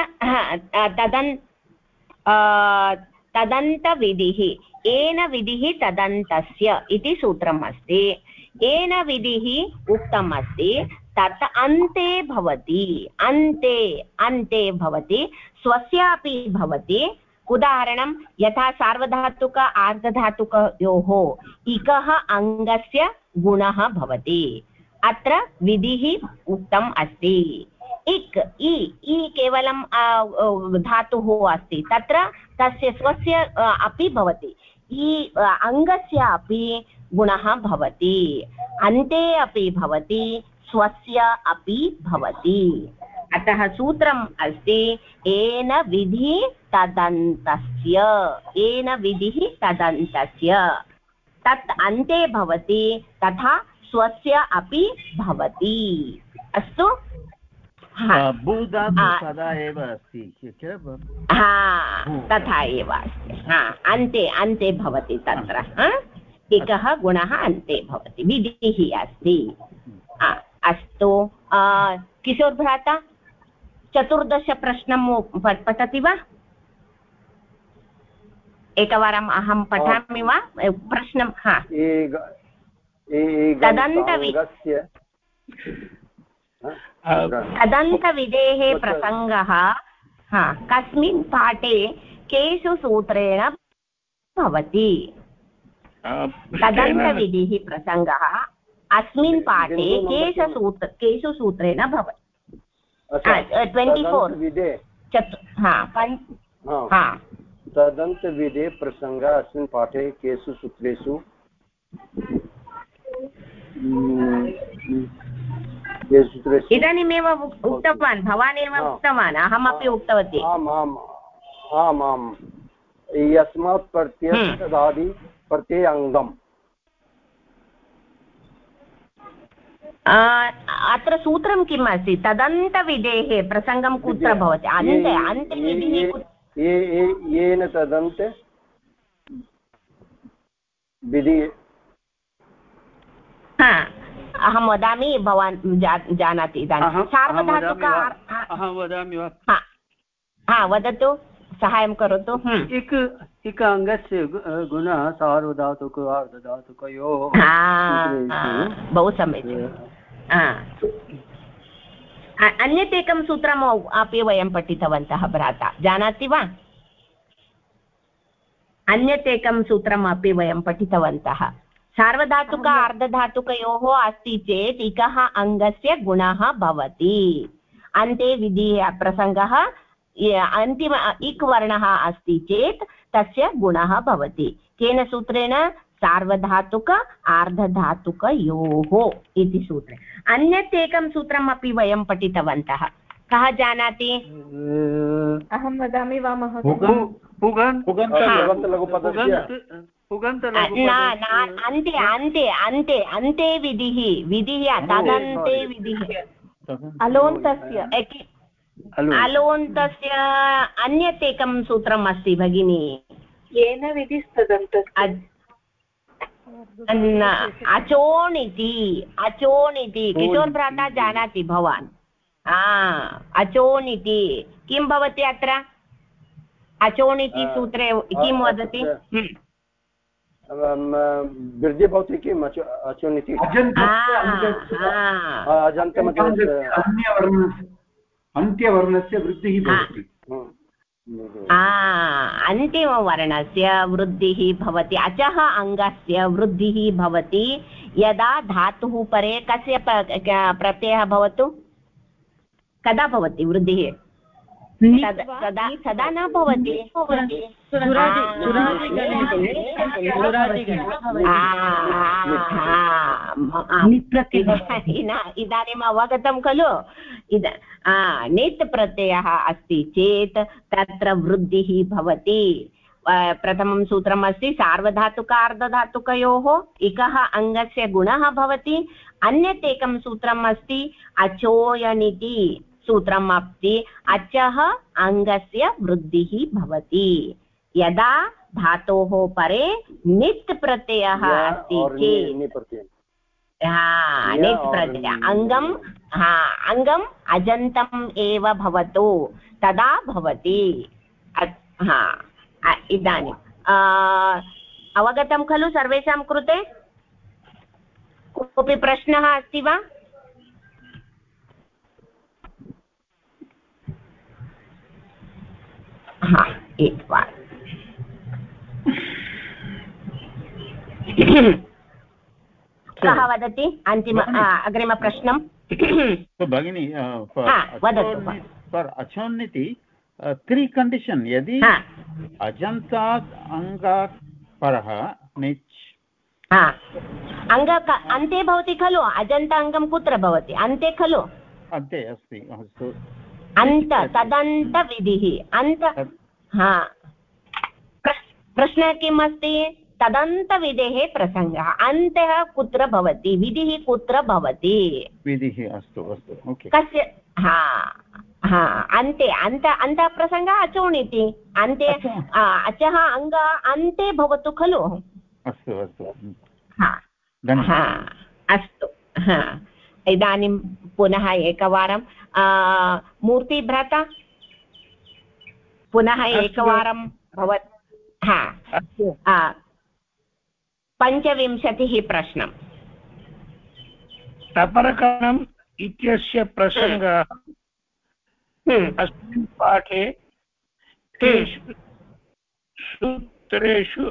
तदन्तविधिः, येन विधिः तदन्तस्य इति सूत्रम् अस्ति। येन विधिः उक्तम् अस्ति तत् अन्ते भवति, अन्ते भवति, स्वस्यापि भवति। उदाहरणं यथा सार्वधातुक आर्धधातुकयोः इकः अङ्गस्य गुणः भवति, अत्र विधिः उक्तम् अस्ति। इक् इ केवलं धातुः अस्ति, तत्र तस्य स्वस्य अपि भवति, इ अङ्गस्य अपि गुणः भवति, अन्ते अपि भवति, स्वस्य अपि भवति। अतः सूत्रम् अस्ति येन विधिः तदन्तस्य, येन विधिः तदन्तस्य, तत् अन्ते भवति तथा स्वस्य अपि भवति। अस्तु, तदा एव अस्ति, तथा एव अस्ति। अन्ते भवति, तत्र एकः गुणः अन्ते भवति, विधिः अस्ति। अस्तु, किशोर भ्राता 14 प्रश्नं पठति वा? एकवारम् अहं पठामि वा प्रश्नं? तदन्तविधेः प्रसङ्गः कस्मिन् पाठे केषु सूत्रेण भवति? तदन्तविधिः प्रसङ्गः अस्मिन् पाठे केषु सूत्रेण भवति? 24 तदन्तविधे प्रसङ्गः अस्मिन् पाठे केषु सूत्रेषु इदानीमेव उक्तवान्, भवान् एव उक्तवान्, अहमपि उक्तवती। आम् यस्मात् प्रत्यय तदादि प्रत्यय अङ्गम्। अत्र सूत्रं किम् अस्ति? तदन्तविधेः प्रसङ्गं कुत्र भवति? अन्ते विधिः येन तदन्त विधि। अहं वदामि, भवान् जानाति। इदानीं सार्वधातुक अहं वदामि वा? वदतु, सहायं करोतु। इक अङ्गस्य गुणः सार्वधातुक आर्धधातुकयोः। बहु समीचीनम्। अन्यत् एकं सूत्रम् अपि वयं पठितवन्तः भ्राता, जानाति वा? अन्यत् एकं सूत्रम् अपि वयं पठितवन्तः। सार्वधातुक आर्धधातुकयोः अस्ति चेत् इकः अङ्गस्य गुणः भवति। अन्ते विधिः प्रसङ्गः अन्तिम इक् वर्णः अस्ति चेत् तस्य गुणः भवति। केन सूत्रेण? सार्वधातुक आर्धधातुकयोः इति सूत्रे। अन्यत् एकं सूत्रम् अपि वयं पठितवन्तः, कः जानाति? अहं वदामि वा महोदय? अन्ते विधिः तदन्ते विधिः अलोन्तस्य अन्यत् एकं सूत्रम् अस्ति भगिनी। येन विधिस्तदन्तस्य अचोनिति किशोर भ्राता जानाति भवान्? अचोनिति किं भवति अत्र? अचोनिति सूत्रे किं वदति? वृद्धि भवति किम्? अचोनिति अन्त्यवर्णस्य वृद्धिः भवति। अन्तिमवर्णस्य वृद्धिः भवति अचः अङ्गस्य वृद्धिः भवति यदा धातुः परे कस्य प्रत्ययः भवतु कदा भवति वृद्धिः सदा न भवति इदानीम् अवगतं खलु नित् प्रत्ययः अस्ति चेत् तत्र वृद्धिः भवति प्रथमं सूत्रम् अस्ति सार्वधातुक अर्धधातुकयोः इकः अङ्गस्य गुणः भवति अन्यत् एकं सूत्रम् अस्ति अचोयनिति सूत्रम् अस्ति अचः अङ्गस्य वृद्धिः भवति यदा धातोः परे नित् प्रत्ययः अस्ति चेत् नित् प्रत्यय अङ्गम् अजन्तम् एव भवतु तदा भवति इदानीम् अवगतं खलु सर्वेषां कृते कोऽपि प्रश्नः अस्ति वा एकवारं कः वदति अग्रिमप्रश्नं भगिनी वदतु फॉर अचोन्निति 3 कंडीशन यदि अजन्तात् अङ्गात् परः निच् अन्ते भवति खलु अजन्त अङ्गं कुत्र भवति अन्ते खलु अन्ते अस्ति अन्त तदन्तविधिः अन्त प्रश्नः किम् अस्ति तदन्तविधेः प्रसङ्गः अन्तः कुत्र भवति विधिः कुत्र भवति विधिः अस्तु अस्तु ओके कस्य अन्ते अन्तःप्रसङ्गः अचोणिति अन्ते अचः अङ्ग अन्ते भवतु खलु अस्तु अस्तु अस्तु इदानीं पुनः एकवारं मूर्तिभ्राता पुनः एकवारं भवत् 25 प्रश्नम् तपरकरणम् इत्यस्य प्रसङ्गः अस्मिन् पाठे केषु सूत्रेषु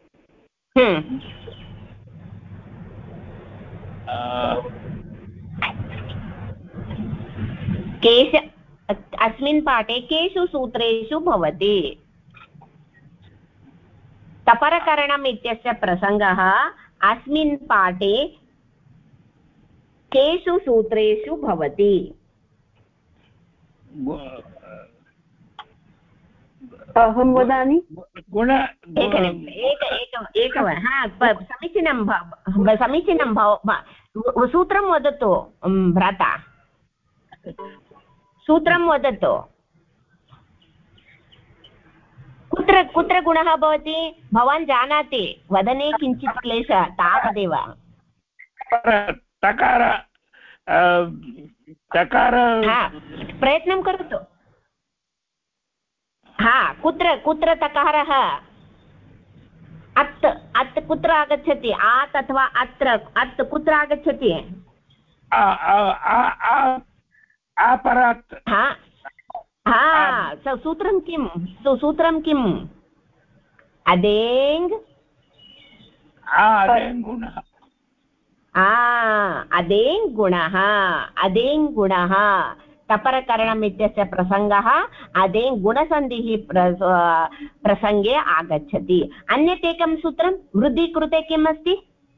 अस्मिन् पाठे केषु सूत्रेषु भवति तपरकरणम् इत्यस्य प्रसङ्गः अस्मिन् पाठे केषु सूत्रेषु भवति अहं वदामि समीचीनं सूत्रं वदतु भ्राता सूत्रं वदतु कुत्र गुणः भवति भवान् जानाति वदने किञ्चित् क्लेशः तावदेव तकार प्रयत्नं करोतु कुत्र तकारः अत् कुत्र आगच्छति आत् अथवा अत् कुत्र आगच्छति अपरात् सूत्रं किम् अदेङ् गुणः तपरकरणम् इत्यस्य प्रसङ्गः अदेङ् गुणसन्धिः प्रसङ्गे आगच्छति अन्यत् एकं सूत्रं वृद्धि कृते किम् अस्ति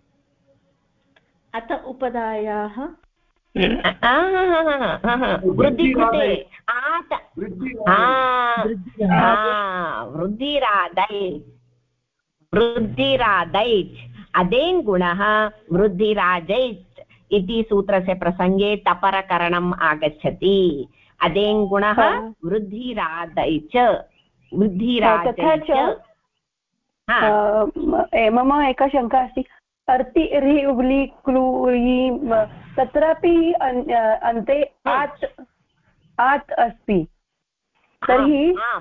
अथ उपधायाः वृद्धि कृते वृद्धिरादैच् अदेङ् गुणः वृद्धिराजैच् इति सूत्रस्य प्रसङ्गे तपरकरणम् आगच्छति अदेङ् गुणः वृद्धिरादैच् मम एका शङ्का अस्ति अर्ति रि उब्लि क्लु तत्रापि अन्ते आत् अस्ति तर्हि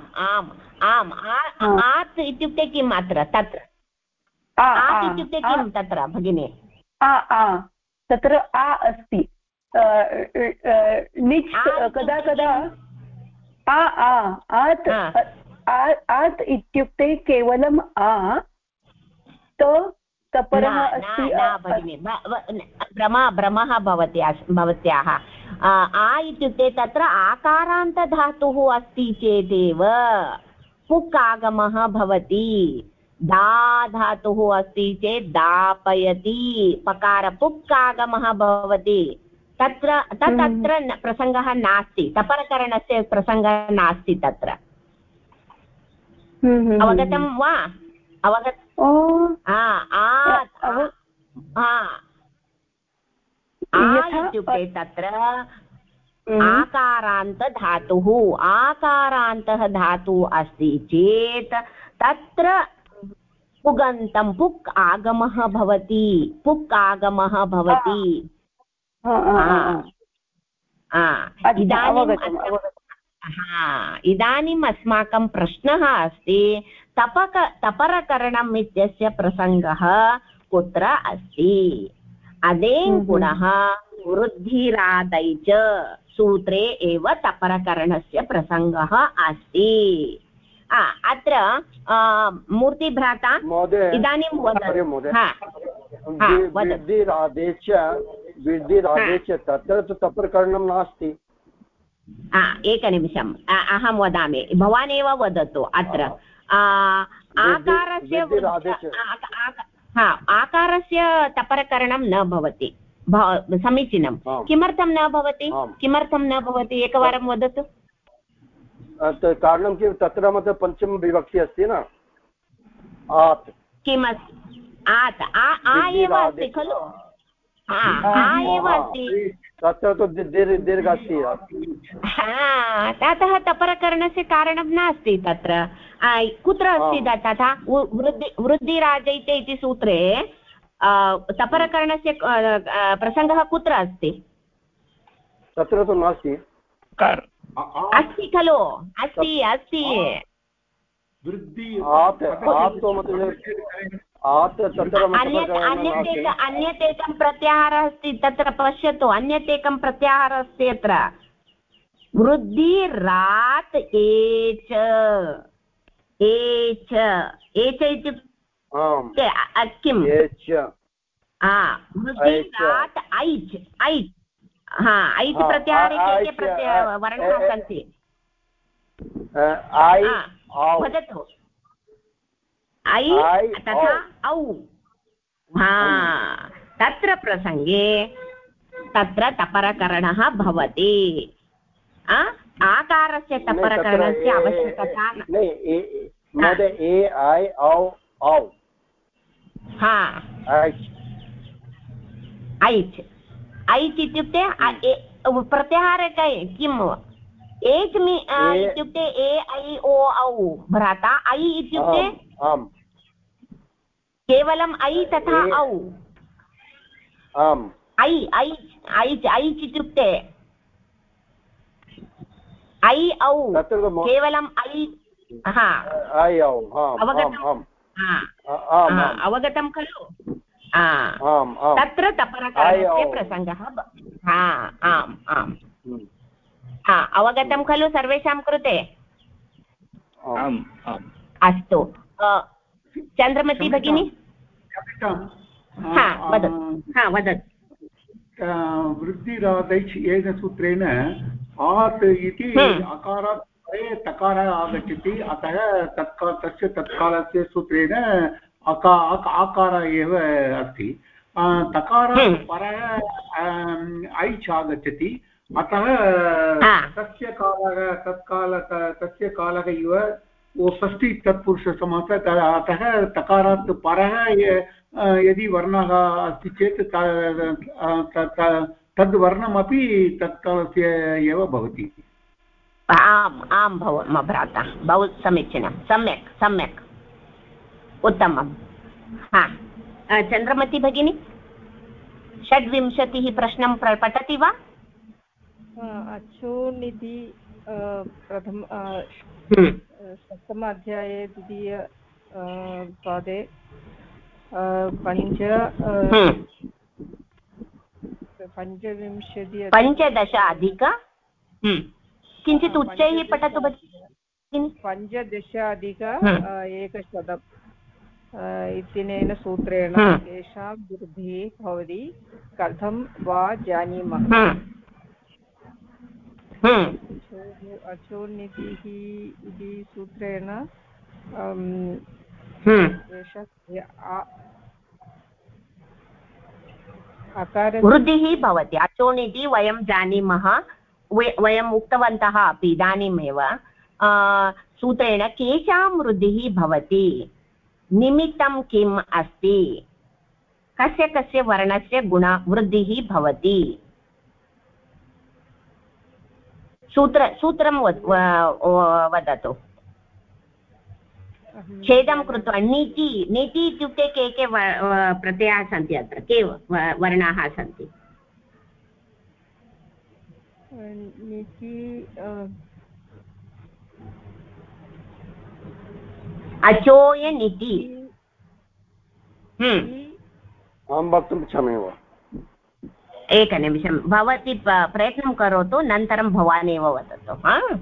आत् इत्युक्ते किम् अत्र तत्र आत् इत्युक्ते किं तत्र भगिनी तत्र अस्ति निच् कदा आत् आत् इत्युक्ते केवलम् आ तपरः अस्ति भगिनि भ्रमः भवति भवत्याः आ इत्युक्ते तत्र आकारान्तधातुः अस्ति चेदेव पुक् आगमः भवति दा धातुः अस्ति चेत् दापयति पकार पुक् आगमः भवति तत्र तत्र प्रसङ्गः नास्ति तपरकरणस्य प्रसङ्गः नास्ति तत्र अवगतं वा अवगत इत्युक्ते तत्र आकारान्तधातुः आकारान्तः धातुः अस्ति चेत् तत्र पुगन्तं पुक् आगमः भवति पुक् आगमः भवति इदानीम् अस्माकं प्रश्नः अस्ति तपरकरणम् इत्यस्य प्रसङ्गः कुत्र अस्ति अदेन् गुणः वृद्धिरादै च सूत्रे एव तपरकरणस्य प्रसङ्गः अस्ति अत्र मूर्तिभ्राता इदानीं वृद्धिरादेश तत्र तु तपरकरणं नास्ति एकनिमिषम् अहं वदामि भवान् एव वदतु अत्र आकारस्य तपरकरणं न भवति समीचीनं किमर्थं न भवति किमर्थं न भवति एकवारं वदतु कारणं किं तत्र मध्ये पञ्चम विभक्ति अस्ति न आत् किमस्ति आत् आ एव अस्ति खलु एव अस्ति तत्र तु दीर्घ अस्ति ततः तपरकरणस्य कारणं नास्ति तत्र कुत्र अस्ति तथा वृद्धिराजैते इति सूत्रे तपरकरणस्य प्रसङ्गः कुत्र अस्ति तत्र तु नास्ति अस्ति खलु अस्ति अस्ति अन्यत् एकं प्रत्याहारः अस्ति तत्र पश्यतु अन्यत् एकं प्रत्याहारः अस्ति अत्र वृद्धिरात् एच इत्युक्ते किं वृद्धिरात् ऐच् ऐच् ऐच् प्रत्याहारे के के वर्णाः सन्ति वदतु ऐ तथा औ तत्र प्रसङ्गे तत्र तपरकरणः भवति आकारस्य तपरकरणस्य आवश्यकता ऐच् ऐच् इत्युक्ते प्रत्याहारे किम् एच् इत्युक्ते ए ऐ ओ औ भ्राता ऐ इत्युक्ते केवलम् ऐ तथा औ ऐच् इत्युक्ते ऐ औ केवलम् ऐ अवगतं खलु तत्र तपरकरणस्य प्रसङ्गः आम् आम् अवगतं खलु सर्वेषां कृते अस्तु चन्द्रमती भगिनी वदतु वृद्धिरादैच् येन सूत्रेण आत् इति अकारात् परे तकारः आगच्छति अतः तस्य तत्कालस्य सूत्रेण आकारः एव अस्ति तकारात् परः ऐच् आगच्छति अतः तस्य कालः इव षष्ठी तत्पुरुषसमासः अतः तकारात् परः यदि वर्णः अस्ति चेत् तद्वर्णमपि तत्कालस्य एव भवति आम् भ्राता बहु समीचीनं सम्यक् सम्यक् उत्तमं चन्द्रमती भगिनी 26 प्रश्नं पठति वा अचोनिधि सप्तम अध्याये द्वितीय पादे पञ्चदश अधिक किञ्चित् उच्चैः पठतु भगिनि 15 इत्यनेन सूत्रेण तेषां वृद्धिः भवति कथं वा जानीमः अचोनितिः इति सूत्रेण वृद्धिः भवति अचोनिति वयं जानीमः वयम् उक्तवन्तः अपि इदानीमेव सूत्रेण केषां वृद्धिः भवति निमित्तं किम् अस्ति कस्य कस्य वर्णस्य वृद्धिः भवति सूत्रं वदतु छेदं कृत्वा नीति इत्युक्ते के प्रत्ययाः सन्ति अत्र के वर्णाः सन्ति अचोय नीति अहं वक्तुम् इच्छामि वा एकनिमिषं भवती प्रयत्नं करोतु नन्तरं भवान् एव वदतु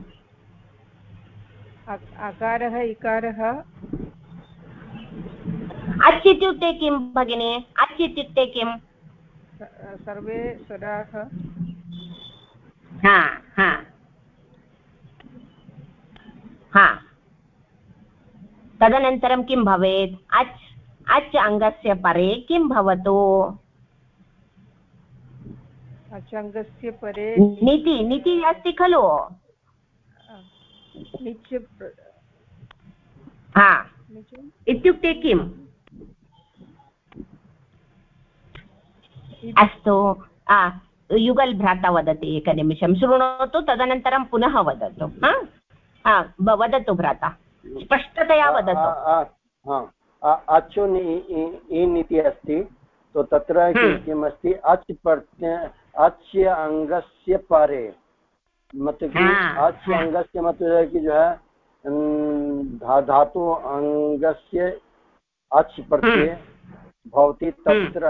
अकारः इकारः अच् इत्युक्ते किं भगिनि अच् इत्युक्ते किं सर्वे स्वराः तदनन्तरं किं भवेत् अच् अङ्गस्य परे किं भवतु अचङ्गस्य परे नीति अस्ति खलु इत्युक्ते किम् अस्तु युगल् भ्राता वदति एकनिमिषं शृणोतु तदनन्तरं पुनः वदतु वदतु भ्राता स्पष्टतया वदतु अचो नीति अस्ति तो तत्र किमस्ति अच्य अंगस्य परे मतलब कि अच्य अंगस्य मतलब कि जो है धातु अंगस्य अच् प्रत्यय भवति तत्र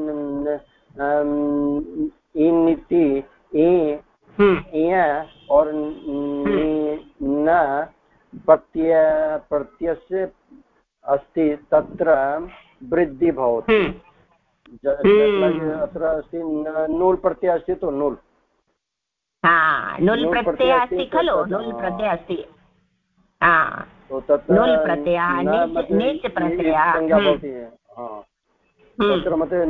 इति और न प्रत्ययस्य अस्ति तत्र वृद्धि भवति अत्र अस्ति नूल् प्रत्यय अस्ति तो नूल् प्रत्यय अस्ति खलु नूल् प्रत्यय अस्ति नूल् प्रत्ययः नेच् प्रत्ययः तत्र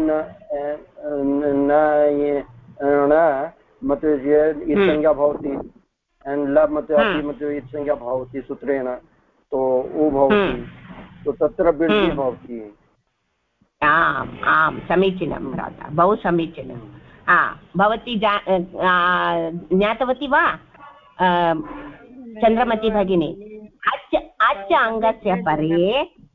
मतलब संज्ञा भवति लब् मतलब संज्ञा भवति सूत्रेण तो उ भवति तो तत्र वृद्धिः भवति आम् समीचीनं भ्राता बहु समीचीनं भवती ज्ञातवती वा चन्द्रमती भगिनी अच् अङ्गस्य परे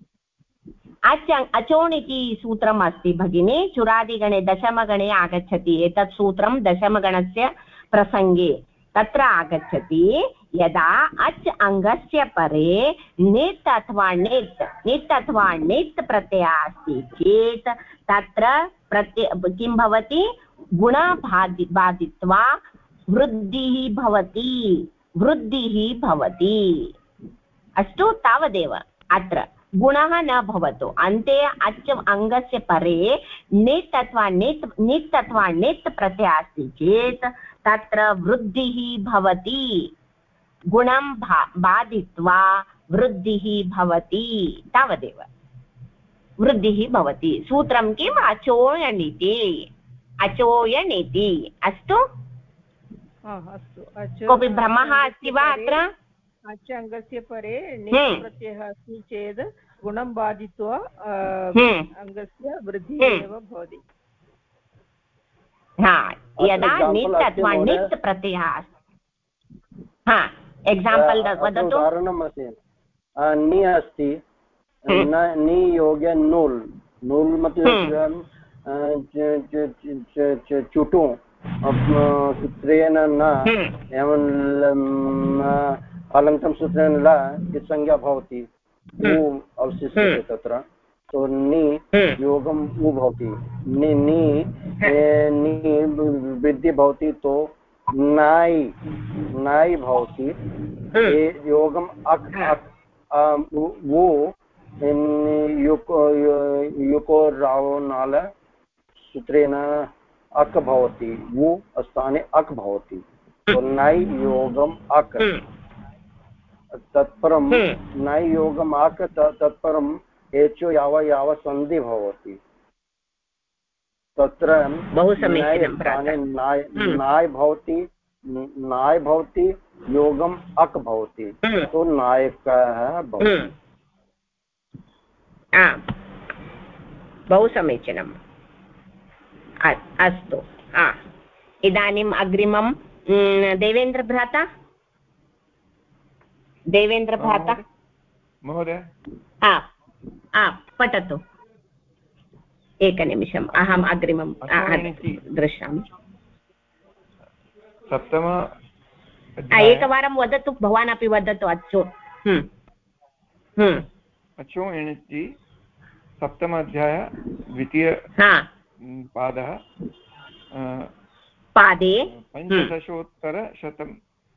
अचोण् इति सूत्रम् अस्ति भगिनी चुरादिगणे दशमगणे आगच्छति एतत् सूत्रं दशमगणस्य प्रसङ्गे तत्र आगच्छति यदा अच् अङ्गस्य परे नित् अथवा नित् प्रत्ययः अस्ति चेत् तत्र किं भवति गुणबाधित्वा वृद्धिः भवति अस्तु तावदेव अत्र गुणः न भवतु अन्ते अच् अङ्गस्य परे नित् अथवा नित् प्रत्ययः अस्ति चेत् तत्र वृद्धिः भवति गुणं बाधित्वा वृद्धिः भवति तावदेव वृद्धिः भवति सूत्रं किम् अचोयनिति अस्तु कोऽपि भ्रमः अस्ति वा अत्र अच् अङ्गस्य परे नित् प्रत्ययः अस्ति चेत् गुणं बाधित्वा अङ्गस्य वृद्धिः एव भवति यदा नित् अथवा नित् प्रत्ययः एक्साम्पल् वदतु नि अस्ति नि योगे नूल् मतलब चुटु सूत्रेण न एवं अलङ्कं सूत्रेण ला इति संज्ञा भवति उ अवशिष्यते तत्र तो नि योगम् उ भवति नि वृद्धि भवति तो नाई भवति योगम् अक् वो युको रावो नाल सूत्रेण अक् भवति वो स्थाने अक् भवति तो नाई योगम् अक् तत्परं नाई योगम् अक् तत्परम् एचो याव सन्धि भवति तत्र बहु समीचीनं नाय भवति योगम् अक् भवति तो नायकः भवति बहु समीचीनम् अस्तु इदानीम् अग्रिमं देवेन्द्र भ्राता महोदय पठतु एकनिमिषम् अहम् अग्रिमं दृश्यामि सप्तम एकवारं वदतु भवान् अपि वदतु अचो एणचि सप्तम अध्याय द्वितीय पादः पादे 1500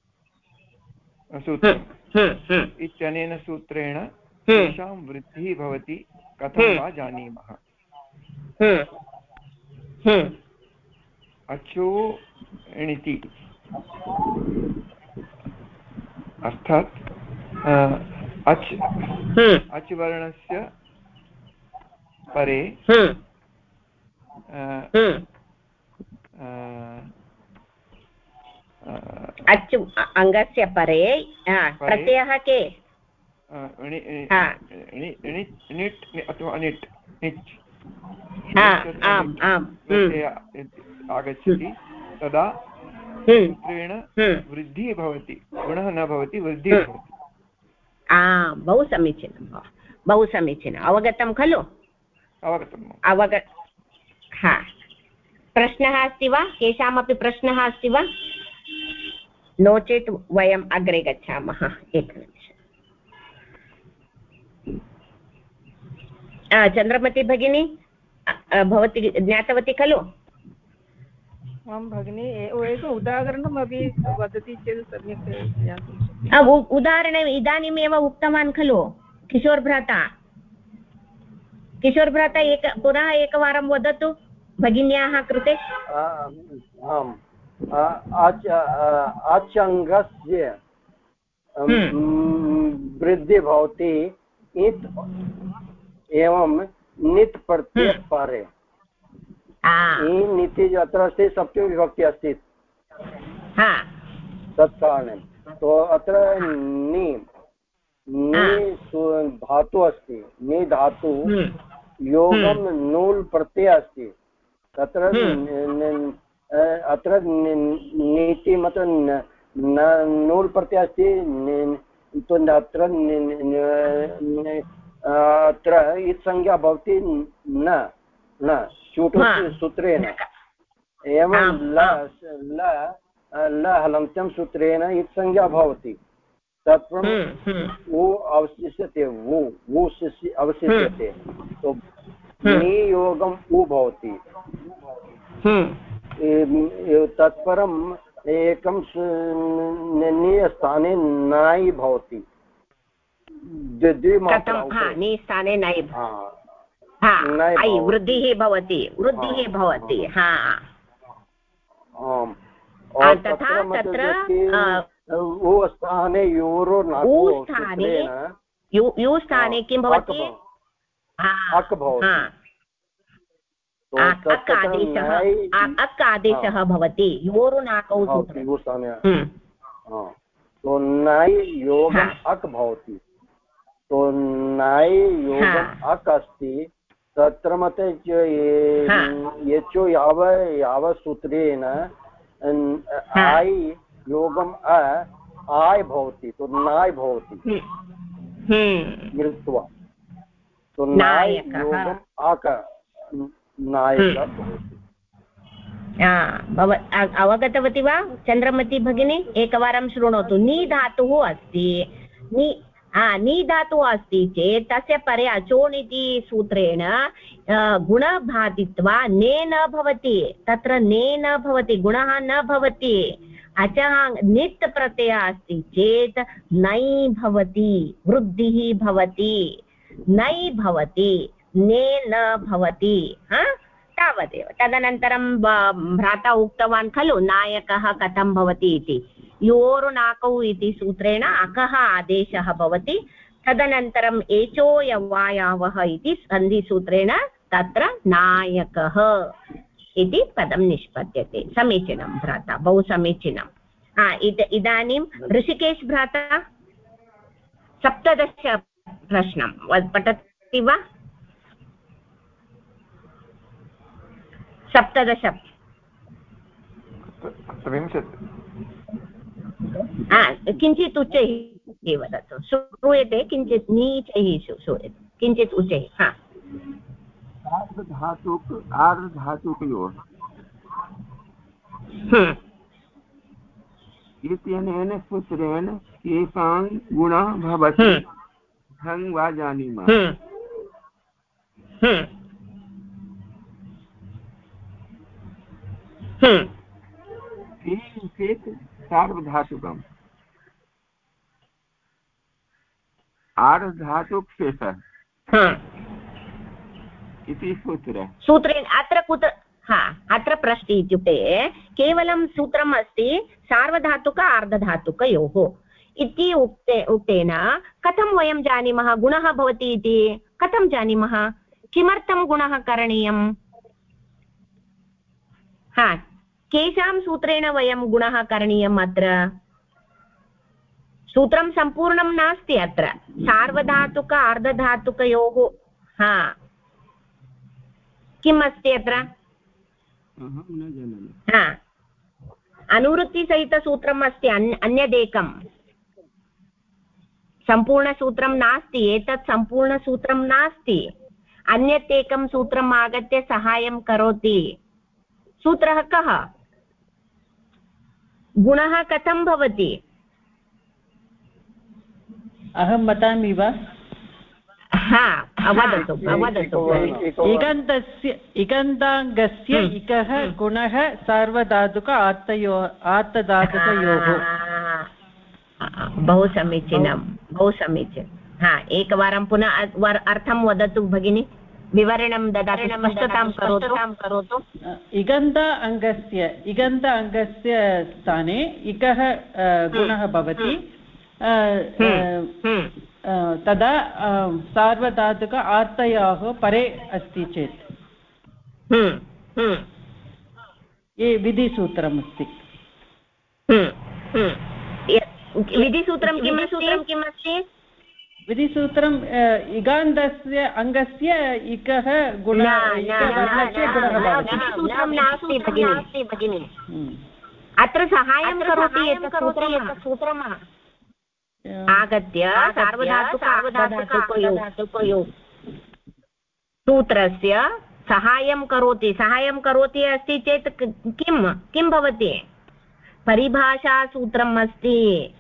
सूत्रम् इत्यनेन सूत्रेण तेषां वृद्धिः भवति कथं वा जानीमः अचो एणिति अर्थात् अच् वर्णस्य परे अच् अङ्गस्य परे प्रत्ययः के निट् अथवा निट् आगच्छति तदा सूत्रेण वृद्धिः भवति गुणः न भवति वृद्धिः भवति बहु समीचीनम् अवगतं खलु प्रश्नः अस्ति वा केषामपि प्रश्नः अस्ति वा नो चेत् वयम् अग्रे गच्छामः एकनिमिषम् चन्द्रमती भगिनी भवती ज्ञातवती खलु आं भगिनी एकम् उदाहरणमपि वदति चेत् सम्यक् ज्ञातुं उदाहरणम् इदानीमेव उक्तवान् खलु किशोर भ्राता पुनः एकवारं वदतु भगिन्याः कृते आचङ्गस्य वृद्धि भवति इत् एवं नित् प्रत्यय परे नीति अत्र अस्ति सप्तमी विभक्ति अस्ति तत् कारणेन तो अत्र नि धातु अस्ति नि धातु योगं नूल् प्रत्यय अस्ति तत्र अत्र नीति मतलब नूल् प्रत्यय अस्ति तो अत्र इत्संज्ञा भवति न सूत्रेण एवं ल हलन्त्यं सूत्रेण इत्संज्ञा भवति तत्पूर्वं वो अवशिष्यते वो अवशिष्यते तो नियोगम् उ भवति तत्परम् एकं स्थाने नाई भवति स्थाने नाई वृद्धिः भवति तथा तत्र वो स्थाने योरो यु स्थाने किं भवति अक् भवति अक् आदेशः भवति योरुनाकौ तो नाई योगम् अक् भवति तो नाई योगम् अक् अस्ति तत्र मते यचो याव सूत्रेण ऐ योगम् आय भवति तो नाय भवति मिलित्वा तो नाय योगम् अक् नायकः भवति अवगतवती वा चन्द्रमती भगिनी एकवारं शृणोतु नि धातुः अस्ति नि धातुः अस्ति चेत् तस्य परे अचोन् इति सूत्रेण गुण बाधित्वा ने न भवति तत्र ने न भवति गुणः न भवति अचः नित् प्रत्ययः अस्ति चेत् नै भवति, वृद्धिः भवति, नै भवति, ने न भवति, तावदेव। तदनन्तरं भ्राता उक्तवान् खलु नायकः कथं भवति इति। योरुनाकौ इति सूत्रेण अकः आदेशः भवति। तदनन्तरम् एचो यवायावः इति सन्धिसूत्रेण तत्र नायकः इति पदं निष्पद्यते। समीचीनं भ्राता, बहु समीचीनं। इदानीं ऋषिकेश भ्राता 17 प्रश्नं पठति वा? 17 किञ्चित् उच्चैः वदतु, श्रूयते किञ्चित् नीचैः श्रूयते, किञ्चित् उच्चैः। सार्वधातुक आर्धधातुकयोः इत्यनेन सूत्रेण केषां गुणः भवति ढङ् वा जानीमः। चेत् सार्वधातुकम् आर्धधातुकशेषः इति सूत्रेण अत्र कुत्र अत्र प्रश्ने इत्युक्ते केवलं सूत्रम् अस्ति सार्वधातुक आर्धधातुकयोः इति उक्तेन कथं वयं जानीमः गुणः भवति इति? कथं जानीमः? किमर्थं गुणः करणीयम्? केषां सूत्रेण वयं गुणः करणीयम्? अत्र सूत्रं सम्पूर्णं नास्ति। अत्र सार्वधातुक आर्धधातुकयोः किम् अस्ति अत्र? अनुवृत्तिसहितसूत्रम् अस्ति, अन्यदेकं सम्पूर्णसूत्रं नास्ति। एतत् सम्पूर्णसूत्रं नास्ति, अन्यत् एकं सूत्रम् आगत्य सहायं करोति। सूत्रः कः? गुणः कथं भवति? अहं वदामि वा? वदतु वदतु। इगन्ताङ्गस्य इकः गुणः सार्वधातुक आर्धधातुकयोः। बहु समीचीनं, बहु समीचीनं। एकवारं पुनः अर्थं वदतु भगिनी, विवरणं ददातु, स्पष्टतां करोतु। इगन्त अङ्गस्य स्थाने इकः गुणः भवति, तदा सार्वधातुक आर्तयोः परे अस्ति चेत् ये विधिसूत्रमस्ति। विधिसूत्रं किमस्ति? विधिसूत्रम् इगान्तस्य अङ्गस्य इकः गुणः भगिनी। अत्र सहायं करोति सूत्रम् आगत्य सार्वधातुकयोः सूत्रस्य सहायं करोति अस्ति चेत् किं भवति? परिभाषासूत्रम् अस्ति।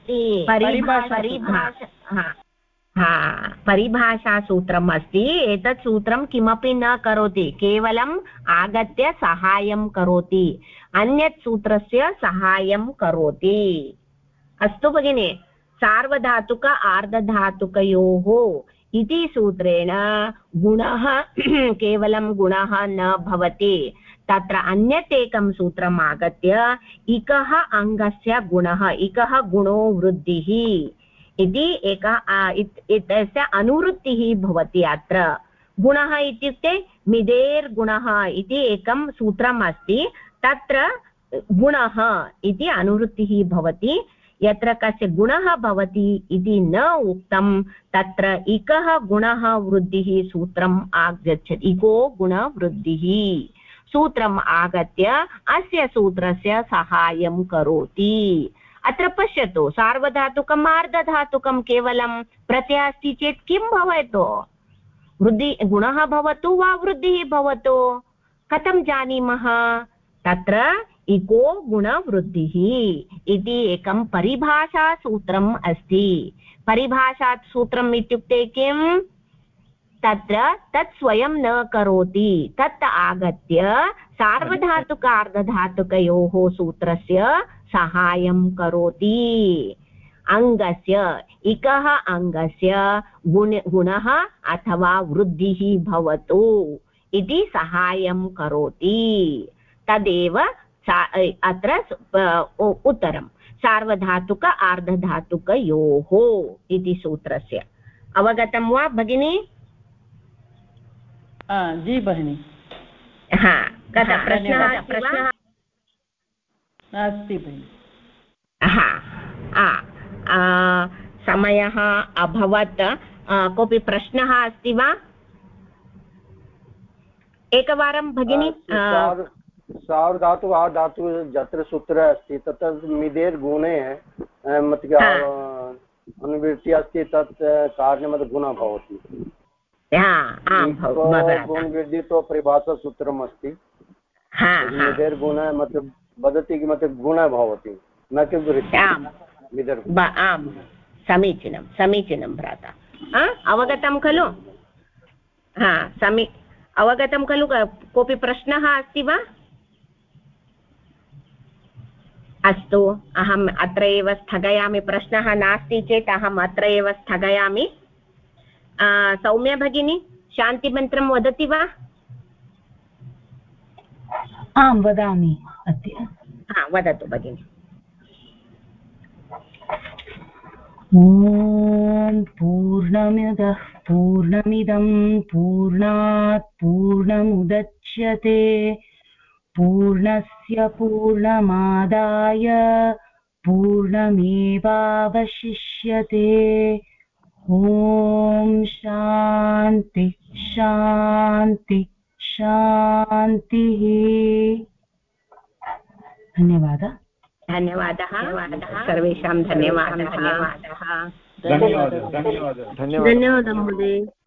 परिभाषासूत्रम् अस्ति। एतत् सूत्रं किमपि न करोति, केवलम् आगत्य सहायं करोति, अन्यत् सूत्रस्य सहायं करोति। अस्तु भगिनी, सार्वधातुक आर्धधातुकयोः इति सूत्रेण गुणः केवलं गुणः न भवति, तत्र अन्यत् एकं सूत्रम् आगत्य इकः अङ्गस्य गुणः, इकः गुणो वृद्धिः इति एतस्य अनुवृत्तिः भवति। अत्र गुणः इत्युक्ते मिदेर्गुणः इति एकं सूत्रम् अस्ति, तत्र गुणः इति अनुवृत्तिः भवति। यत्र कस्य गुणः भवति इति न उक्तं तत्र इकः गुणः वृद्धिः सूत्रम् आगच्छति। इको गुणवृद्धिः सूत्रम् आगत्य अस्य सूत्रस्य सहायं करोति। अत्र पश्यतु, सार्वधातुकम् आर्धधातुकं केवलं प्रत्ययः अस्ति चेत् किं भवतु? गुणः भवतु वा वृद्धिः भवतु? कथं जानीमः? तत्र इको गुणवृद्धिः इति एकं परिभाषासूत्रम् अस्ति। परिभाषासूत्रम् इत्युक्ते किं? तत्र तत् स्वयं न करोति, तत् आगत्य सार्वधातुक आर्धधातुकयोः सूत्रस्य सहायं करोति अङ्गस्य इकः अङ्गस्य गुणः अथवा वृद्धिः भवतु इति सहायं करोति तदेव अत्र उत्तरं सार्वधातुक आर्धधातुकयोः इति सूत्रस्य अवगतं वा भगिनी? जी भगिनी। हा कदा प्रश्नः नास्ति भगिनी। समयः अभवत् कोऽपि प्रश्नः अस्ति वा? एकवारं भगिनी सार्वधातु आधातु यत्र सूत्र अस्ति तत्र मिदेर् गुणे अनुवृत्ति अस्ति तत् कार्यं गुणः भवति गुणवृद्धि तो परिभाषासूत्रम् अस्ति मिदेर् गुणः मतलब वदति कि मतलब गुणः भवति न कि वृत्ति। आम् समीचीनं समीचीनं भ्राता अवगतं खलु? अवगतं खलु? कोऽपि प्रश्नः अस्ति वा? अस्तु अहम् अत्र एव स्थगयामि प्रश्नः नास्ति चेत् अहम् अत्र एव स्थगयामि सौम्या भगिनी शान्तिमन्त्रं वदति वा? आं वदामि अद्य। वदतु भगिनी। ॐ पूर्णमिदः पूर्णमिदं पूर्णात् पूर्णमुदच्यते पूर्णस्य पूर्णमादाय पूर्णमेवावशिष्यते ॐ शान्ति शान्ति शान्तिः। धन्यवादः। सर्वेषां धन्यवादः। धन्यवादः। धन्यवादः महोदय।